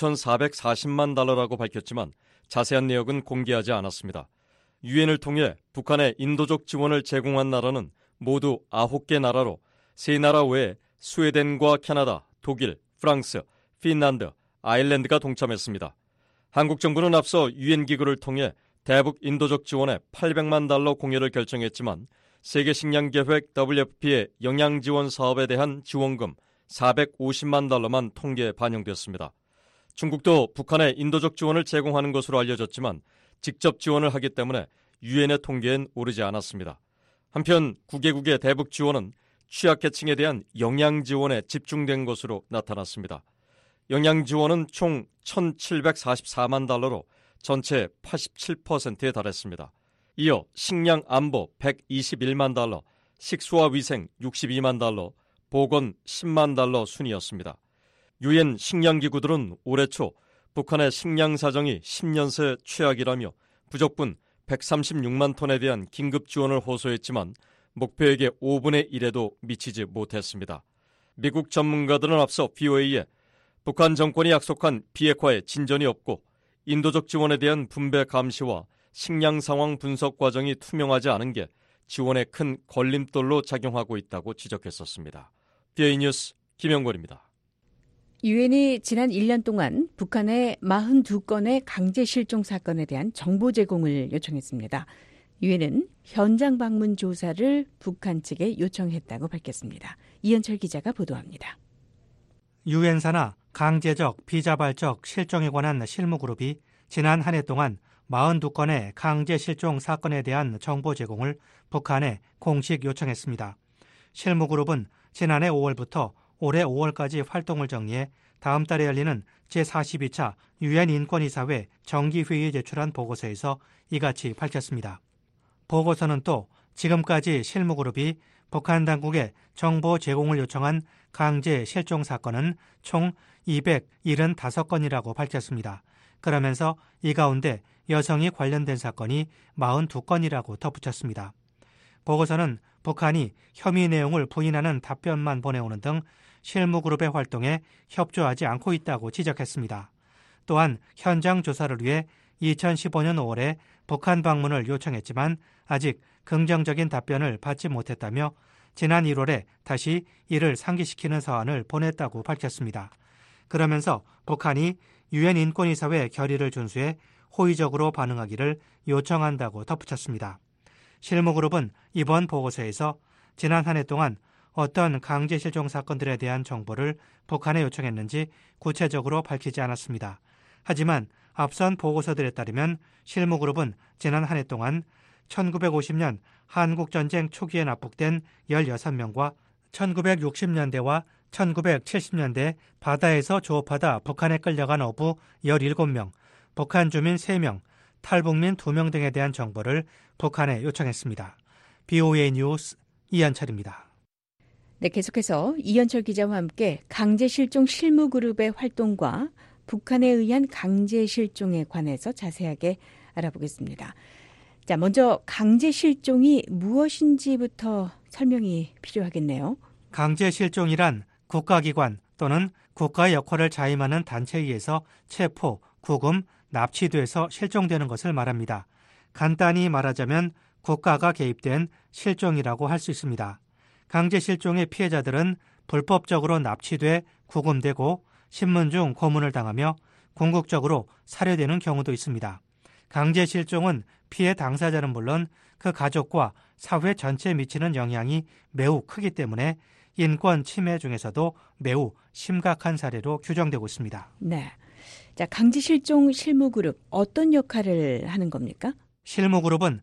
Speaker 6: 2,440만 달러라고 밝혔지만 자세한 내역은 공개하지 않았습니다. 유엔을 통해 북한에 인도적 지원을 제공한 나라는 모두 9개 나라로 3나라 외에 스웨덴과 캐나다, 독일, 프랑스, 핀란드, 아일랜드가 동참했습니다. 한국 정부는 앞서 유엔 기구를 통해 대북 인도적 지원에 800만 달러 공여를 결정했지만 세계식량계획 WFP의 영양지원 사업에 대한 지원금 450만 달러만 통계에 반영됐습니다. 중국도 북한에 인도적 지원을 제공하는 것으로 알려졌지만 직접 지원을 하기 때문에 유엔의 통계엔 오르지 않았습니다. 한편 9개국의 대북 지원은 취약계층에 대한 영양지원에 집중된 것으로 나타났습니다. 영양지원은 총 1,744만 달러로 전체 87%에 달했습니다. 이어 식량 안보 121만 달러, 식수와 위생 62만 달러, 보건 10만 달러 순이었습니다. 유엔 식량기구들은 올해 초 북한의 식량 사정이 10년 새 최악이라며 부적분 136만 톤에 대한 긴급 지원을 호소했지만 목표액의 5분의 1에도 미치지 못했습니다. 미국 전문가들은 앞서 VOA에 북한 정권이 약속한 비핵화에 진전이 없고 인도적 지원에 대한 분배 감시와 식량 상황 분석 과정이 투명하지 않은 게 지원에 큰 걸림돌로 작용하고 있다고 지적했었습니다. VOA 뉴스 김영권입니다.
Speaker 4: 유엔이 지난 1년 동안 북한의 42건의 강제 실종 사건에 대한 정보 제공을 요청했습니다. 유엔은 현장 방문 조사를 북한 측에 요청했다고 밝혔습니다. 이현철 기자가 보도합니다.
Speaker 8: 유엔사나 강제적, 비자발적 실종에 관한 실무그룹이 지난 한 해 동안 42건의 강제 실종 사건에 대한 정보 제공을 북한에 공식 요청했습니다. 실무그룹은 지난해 5월부터 올해 5월까지 활동을 정리해 다음 달에 열리는 제42차 유엔 인권이사회 정기회의에 제출한 보고서에서 이같이 밝혔습니다. 보고서는 또 지금까지 실무그룹이 북한 당국에 정보 제공을 요청한 강제 실종 사건은 총 275건이라고 밝혔습니다. 그러면서 이 가운데 여성이 관련된 사건이 42건이라고 덧붙였습니다. 보고서는 북한이 혐의 내용을 부인하는 답변만 보내오는 등 실무그룹의 활동에 협조하지 않고 있다고 지적했습니다. 또한 현장 조사를 위해 2015년 5월에 북한 방문을 요청했지만 아직 긍정적인 답변을 받지 못했다며 지난 1월에 다시 이를 상기시키는 서한을 보냈다고 밝혔습니다. 그러면서 북한이 유엔 인권이사회 결의를 준수해 호의적으로 반응하기를 요청한다고 덧붙였습니다. 실무그룹은 이번 보고서에서 지난 한 해 동안 어떤 강제 실종 사건들에 대한 정보를 북한에 요청했는지 구체적으로 밝히지 않았습니다. 하지만 앞선 보고서들에 따르면 실무그룹은 지난 한 해 동안 1950년 한국전쟁 초기에 납북된 16명과 1960년대와 1970년대 바다에서 조업하다 북한에 끌려간 어부 17명, 북한 주민 3명, 탈북민 2명 등에 대한 정보를 북한에 요청했습니다. BOA 뉴스 이현철입니다.
Speaker 4: 네, 계속해서 이현철 기자와 함께 강제 실종 실무그룹의 활동과 북한에 의한 강제 실종에 관해서 자세하게 알아보겠습니다. 자, 먼저 강제 실종이 무엇인지부터 설명이 필요하겠네요.
Speaker 8: 강제 실종이란 국가기관 또는 국가의 역할을 자임하는 단체에 의해서 체포, 구금, 납치돼서 실종되는 것을 말합니다. 간단히 말하자면 국가가 개입된 실종이라고 할 수 있습니다. 강제 실종의 피해자들은 불법적으로 납치돼 구금되고 신문 중 고문을 당하며 궁극적으로 살해되는 경우도 있습니다. 강제 실종은 피해 당사자는 물론 그 가족과 사회 전체에 미치는 영향이 매우 크기 때문에 인권 침해 중에서도 매우 심각한 사례로 규정되고 있습니다.
Speaker 4: 네. 자, 강제 실종 실무그룹 어떤 역할을 하는 겁니까?
Speaker 8: 실무그룹은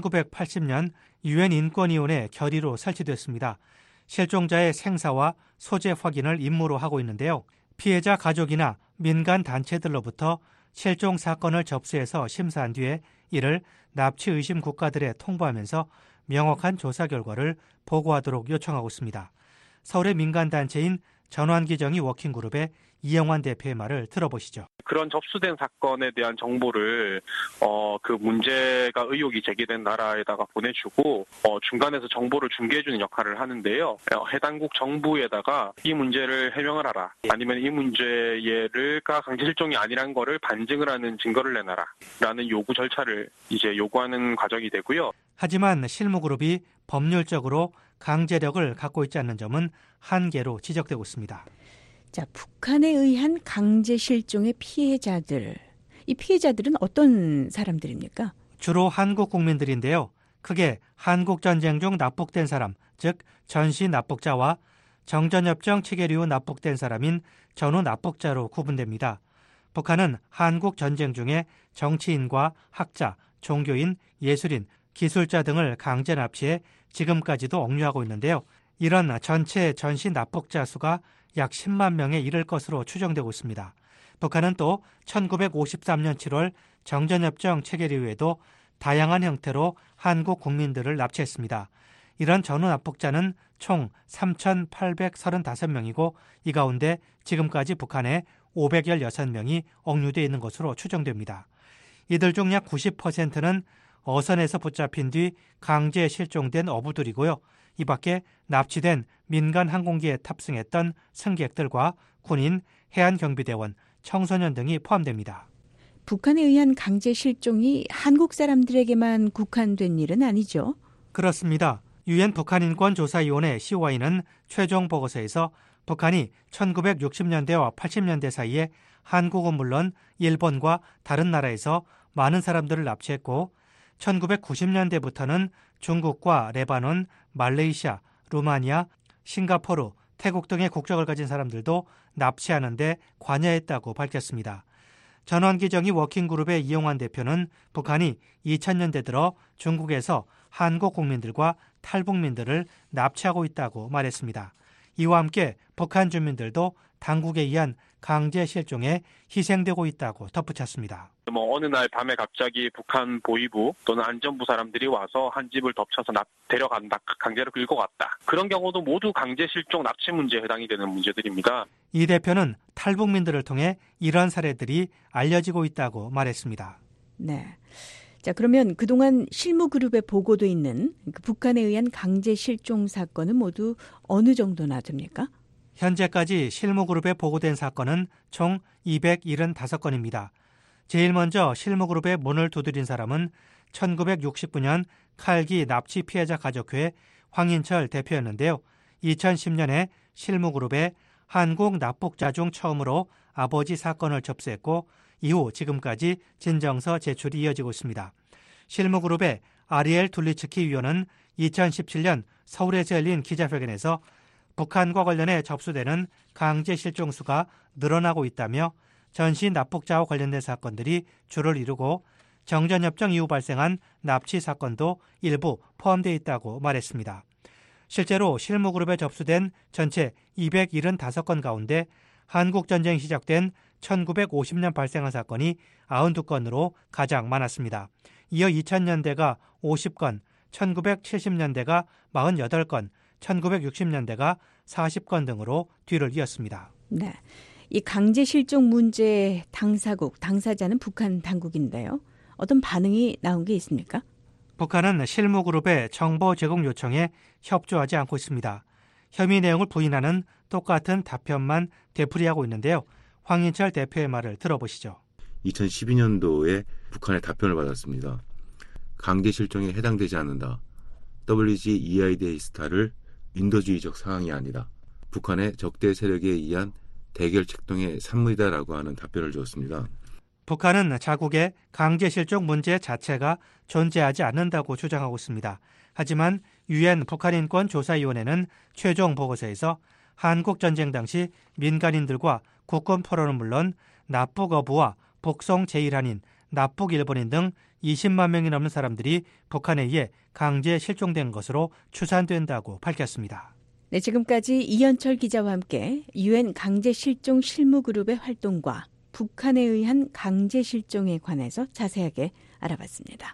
Speaker 8: 1980년 유엔 인권위원회 결의로 설치됐습니다. 실종자의 생사와 소재 확인을 임무로 하고 있는데요. 피해자 가족이나 민간 단체들로부터 실종 사건을 접수해서 심사한 뒤에 이를 납치 의심 국가들에 통보하면서 명확한 조사 결과를 보고하도록 요청하고 있습니다. 서울의 민간단체인 전환기정의 워킹그룹의 이영환 대표의 말을 들어보시죠.
Speaker 9: 그런 접수된 사건에 대한 정보를 그 문제가 의혹이 제기된 나라에다가 보내주고 중간에서 정보를 중개해주는 역할을 하는데요. 해당국 정부에다가 이 문제를 해명을 하라. 아니면 이 문제가 강제 실종이 아니란 거를 반증을 하는 증거를 내놔라. 라는 요구 절차를 이제 요구하는 과정이 되고요.
Speaker 8: 하지만 실무그룹이 법률적으로 강제력을 갖고 있지 않는 점은 한계로 지적되고 있습니다.
Speaker 4: 자, 북한에 의한 강제 실종의 피해자들. 이 피해자들은 어떤 사람들입니까?
Speaker 8: 주로 한국 국민들인데요. 크게 한국전쟁 중 납북된 사람, 즉 전시 납북자와 정전협정 체결 이후 납북된 사람인 전후 납북자로 구분됩니다. 북한은 한국전쟁 중에 정치인과 학자, 종교인, 예술인, 기술자 등을 강제 납치해 지금까지도 억류하고 있는데요. 이런 전체 전시 납북자 수가 약 10만 명에 이를 것으로 추정되고 있습니다. 북한은 또 1953년 7월 정전협정 체결 이후에도 다양한 형태로 한국 국민들을 납치했습니다. 이런 전후 납북자는 총 3,835명이고 이 가운데 지금까지 북한에 516명이 억류되어 있는 것으로 추정됩니다. 이들 중 약 90%는 어선에서 붙잡힌 뒤 강제 실종된 어부들이고요. 이 밖에 납치된 민간 항공기에 탑승했던 승객들과 군인, 해안경비대원, 청소년 등이 포함됩니다.
Speaker 4: 북한에 의한 강제 실종이 한국 사람들에게만 국한된 일은 아니죠?
Speaker 8: 그렇습니다. 유엔 북한인권조사위원회 COI는 최종 보고서에서 북한이 1960년대와 80년대 사이에 한국은 물론 일본과 다른 나라에서 많은 사람들을 납치했고 1990년대부터는 중국과 레바논, 말레이시아, 루마니아, 싱가포르, 태국 등의 국적을 가진 사람들도 납치하는 데 관여했다고 밝혔습니다. 전원기정이 워킹그룹에 이용한 대표는 북한이 2000년대 들어 중국에서 한국 국민들과 탈북민들을 납치하고 있다고 말했습니다. 이와 함께 북한 주민들도 당국에 의한 강제 실종에 희생되고 있다고 덧붙였습니다.
Speaker 9: 어느 날 밤에 갑자기 북한 보위부 또는 안전부 사람들이 와서 한 집을 덮쳐서 데려간다, 강제로 끌고 갔다. 그런 경우도 모두 강제 실종 납치 문제에 해당이 되는 문제들입니다.
Speaker 8: 이 대표는 탈북민들을 통해 이런 사례들이 알려지고 있다고 말했습니다.
Speaker 4: 네. 자, 그러면 그동안 실무그룹에 보고돼 있는 북한에 의한 강제 실종 사건은 모두 어느 정도나 됩니까?
Speaker 8: 현재까지 실무그룹에 보고된 사건은 총 275건입니다. 제일 먼저 실무그룹의 문을 두드린 사람은 1969년 칼기 납치 피해자 가족회 황인철 대표였는데요. 2010년에 실무그룹에 한국 납북자 중 처음으로 아버지 사건을 접수했고 이후 지금까지 진정서 제출이 이어지고 있습니다. 실무그룹의 아리엘 둘리츠키 위원은 2017년 서울에서 열린 기자회견에서 북한과 관련해 접수되는 강제 실종 수가 늘어나고 있다며 전시 납북자와 관련된 사건들이 주를 이루고 정전협정 이후 발생한 납치 사건도 일부 포함되어 있다고 말했습니다. 실제로 실무그룹에 접수된 전체 275건 가운데 한국전쟁이 시작된 1950년 발생한 사건이 92건으로 가장 많았습니다. 이어 2000년대가 50건, 1970년대가 48건, 1960년대가 40건 등으로 뒤를 이었습니다.
Speaker 4: 네, 이 강제 실종 문제 당사자는 북한 당국인데요. 어떤 반응이 나온 게 있습니까?
Speaker 8: 북한은 실무그룹의 정보 제공 요청에 협조하지 않고 있습니다. 혐의 내용을 부인하는 똑같은 답변만 되풀이하고 있는데요. 황인철 대표의 말을 들어보시죠.
Speaker 10: 2012년도에 북한의 답변을 받았습니다. 강제 실종에 해당되지 않는다. WGEIDA 스타를 인도주의적 상황이 아니다. 북한의 적대 세력에 의한 대결 책동의 산물이다라고 하는 답변을 주었습니다.
Speaker 8: 북한은 자국의 강제 실종 문제 자체가 존재하지 않는다고 주장하고 있습니다. 하지만 유엔 북한인권조사위원회는 최종 보고서에서 한국전쟁 당시 민간인들과 국군 포로는 물론 납북 어부와 북송 제1한인, 납북 일본인 등 20만 명이 넘는 사람들이 북한에 의해 강제 실종된 것으로 추산된다고 밝혔습니다.
Speaker 4: 네, 지금까지 이현철 기자와 함께 유엔 강제 실종 실무그룹의 활동과 북한에 의한 강제 실종에 관해서 자세하게 알아봤습니다.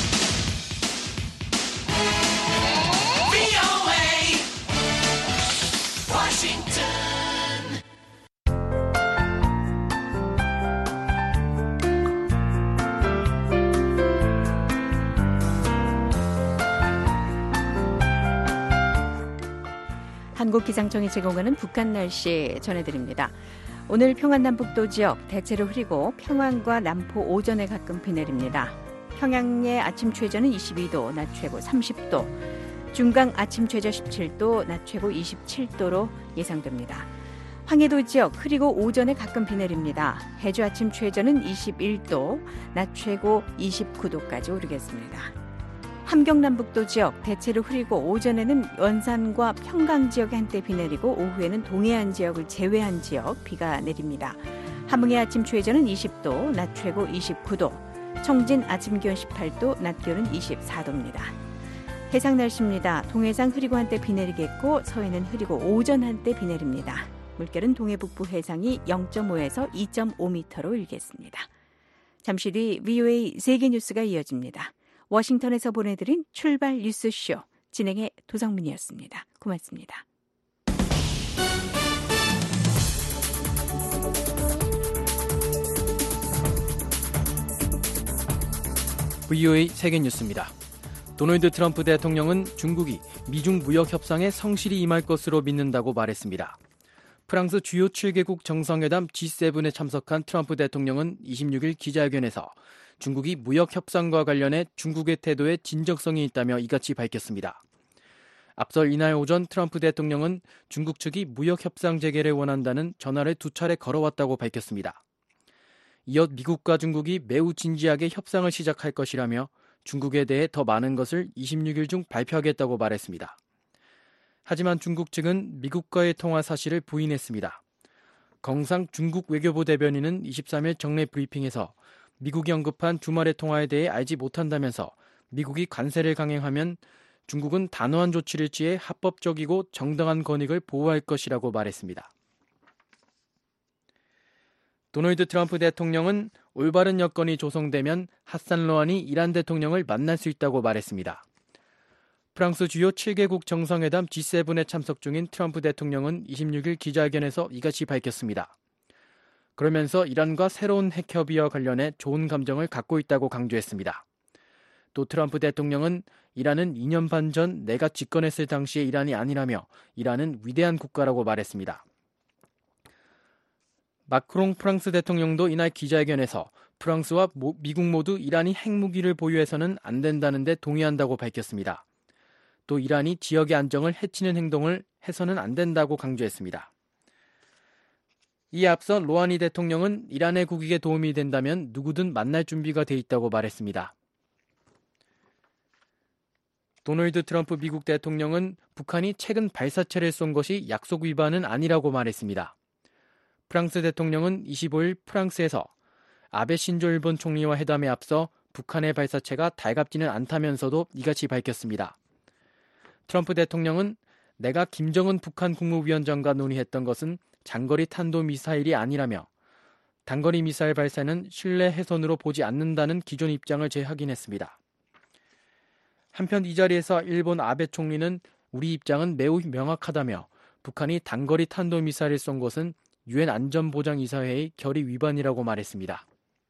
Speaker 4: 한국기상청이 제공하는 북한 날씨 전해드립니다. 오늘 평안남북도 지역 대체로 흐리고 평안과 남포 오전에 가끔 비 내립니다. 평양의 아침 최저는 22도, 낮 최고 30도, 중강 아침 최저 17도, 낮 최고 27도로 예상됩니다. 황해도 지역 흐리고 오전에 가끔 비 내립니다. 해주 아침 최저는 21도, 낮 최고 29도까지 오르겠습니다. 함경남북도 지역 대체로 흐리고 오전에는 원산과 평강 지역에 한때 비 내리고 오후에는 동해안 지역을 제외한 지역 비가 내립니다. 함흥의 아침 최저는 20도, 낮 최고 29도, 청진 아침 기온 18도, 낮 기온은 24도입니다. 해상 날씨입니다. 동해상 흐리고 한때 비 내리겠고 서해는 흐리고 오전 한때 비 내립니다. 물결은 동해북부 해상이 0.5에서 2.5m로 일겠습니다. 잠시 뒤 VOA 세계뉴스가 이어집니다. 워싱턴에서 보내드린 출발 뉴스쇼 진행의 도성민이었습니다. 고맙습니다.
Speaker 11: VOA 세계뉴스입니다. 도널드 트럼프 대통령은 중국이 미중 무역 협상에 성실히 임할 것으로 믿는다고 말했습니다. 프랑스 주요 7개국 정상회담 G7에 참석한 트럼프 대통령은 26일 기자회견에서 중국이 무역 협상과 관련해 중국의 태도에 진정성이 있다며 이같이 밝혔습니다. 앞서 이날 오전 트럼프 대통령은 중국 측이 무역 협상 재개를 원한다는 전화를 2차례 걸어왔다고 밝혔습니다. 이어 미국과 중국이 매우 진지하게 협상을 시작할 것이라며 중국에 대해 더 많은 것을 26일 중 발표하겠다고 말했습니다. 하지만 중국 측은 미국과의 통화 사실을 부인했습니다. 경상 중국 외교부 대변인은 23일 정례 브리핑에서 미국이 언급한 주말의 통화에 대해 알지 못한다면서 미국이 관세를 강행하면 중국은 단호한 조치를 취해 합법적이고 정당한 권익을 보호할 것이라고 말했습니다. 도널드 트럼프 대통령은 올바른 여건이 조성되면 하산 로하니 이란 대통령을 만날 수 있다고 말했습니다. 프랑스 주요 7개국 정상회담 G7에 참석 중인 트럼프 대통령은 26일 기자회견에서 이같이 밝혔습니다. 그러면서 이란과 새로운 핵 협의와 관련해 좋은 감정을 갖고 있다고 강조했습니다. 또 트럼프 대통령은 이란은 2년 반 전 내가 집권했을 당시의 이란이 아니라며 이란은 위대한 국가라고 말했습니다. 마크롱 프랑스 대통령도 이날 기자회견에서 프랑스와 미국 모두 이란이 핵무기를 보유해서는 안 된다는 데 동의한다고 밝혔습니다. 또 이란이 지역의 안정을 해치는 행동을 해서는 안 된다고 강조했습니다. 이에 앞서 로하니 대통령은 이란의 국익에 도움이 된다면 누구든 만날 준비가 돼 있다고 말했습니다. 도널드 트럼프 미국 대통령은 북한이 최근 발사체를 쏜 것이 약속 위반은 아니라고 말했습니다. 프랑스 대통령은 25일 프랑스에서 아베 신조 일본 총리와 회담에 앞서 북한의 발사체가 달갑지는 않다면서도 이같이 밝혔습니다. 트럼프 대통령은 내가 김정은 북한 국무위원장과 논의했던 것은 장거리 탄도미사일이 아니라며 단거리 미사일 발사는 신뢰 훼손으로 보지 않는다는 기존 입장을 재확인했습니다. 한편 이 자리에서 일본 아베 총리는 우리 입장은 매우 명확하다며 북한이 단거리 탄도미사일을 쏜 것은 유엔 안전보장이사회의 결의 위반이라고 말했습니다.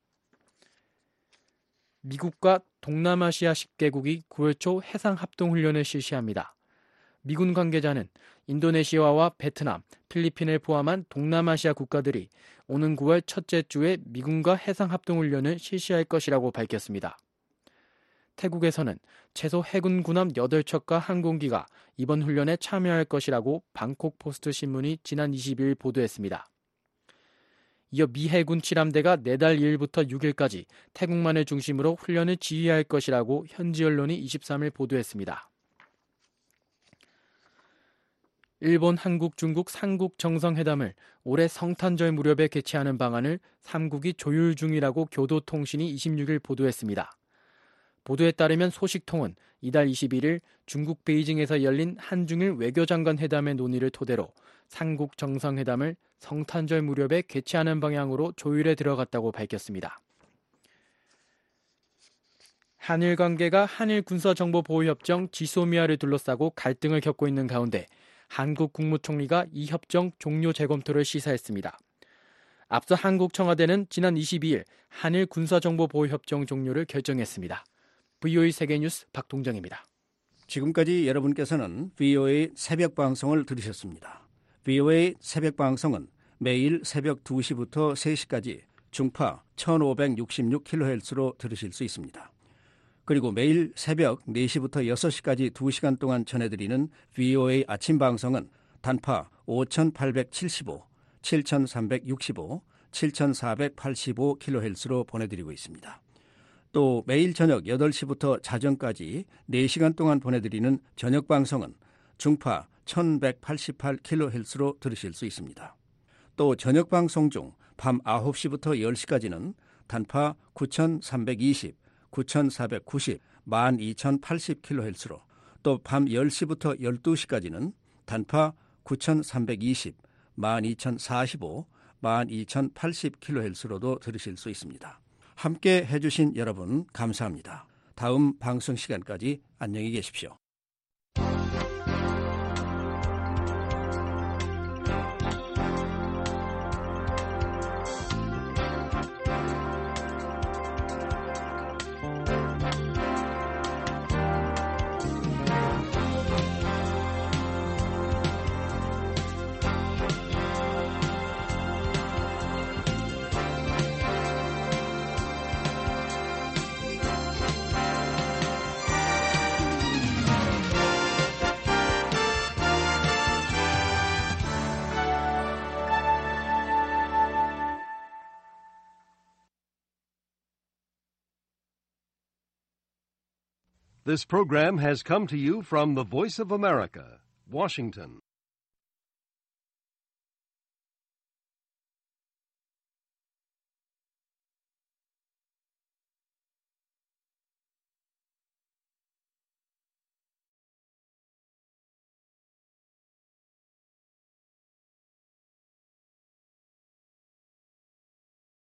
Speaker 11: 미국과 동남아시아 10개국이 9월 초 해상합동훈련을 실시합니다. 미군 관계자는 인도네시아와 베트남, 필리핀을 포함한 동남아시아 국가들이 오는 9월 첫째 주에 미군과 해상합동훈련을 실시할 것이라고 밝혔습니다. 태국에서는 최소 해군 군함 8척과 항공기가 이번 훈련에 참여할 것이라고 방콕 포스트 신문이 지난 22일 보도했습니다. 이어 미 해군 7함대가 내달 2일부터 6일까지 태국만을 중심으로 훈련을 지휘할 것이라고 현지 언론이 23일 보도했습니다. 일본, 한국, 중국 3국 정상회담을 올해 성탄절 무렵에 개최하는 방안을 3국이 조율 중이라고 교도통신이 26일 보도했습니다. 보도에 따르면 소식통은 이달 21일 중국 베이징에서 열린 한중일 외교장관 회담의 논의를 토대로 3국 정상회담을 성탄절 무렵에 개최하는 방향으로 조율에 들어갔다고 밝혔습니다. 한일 관계가 한일 군사정보보호협정 지소미아를 둘러싸고 갈등을 겪고 있는 가운데 한국 국무총리가 이 협정 종료 재검토를 시사했습니다. 앞서 한국 청와대는 지난 22일 한일 군사정보보호협정 종료를 결정했습니다. VOA 세계뉴스 박동정입니다.
Speaker 12: 지금까지 여러분께서는 VOA 새벽 방송을 들으셨습니다. VOA 새벽 방송은 매일 새벽 2시부터 3시까지 중파 1566kHz로 들으실 수 있습니다. 그리고 매일 새벽 4시부터 6시까지 2시간 동안 전해드리는 VOA 아침 방송은 단파 5875, 7365, 7485kHz로 보내드리고 있습니다. 또 매일 저녁 8시부터 자정까지 4시간 동안 보내드리는 저녁 방송은 중파 1188kHz로 들으실 수 있습니다. 또 저녁 방송 중 밤 9시부터 10시까지는 단파 9320, 9490, 12080kHz로 또 밤 10시부터 12시까지는 단파 9320, 12045, 12080kHz로도 들으실 수 있습니다. 함께 해주신 여러분 감사합니다. 다음 방송 시간까지 안녕히 계십시오.
Speaker 13: This program has come to you from the Voice of America, Washington.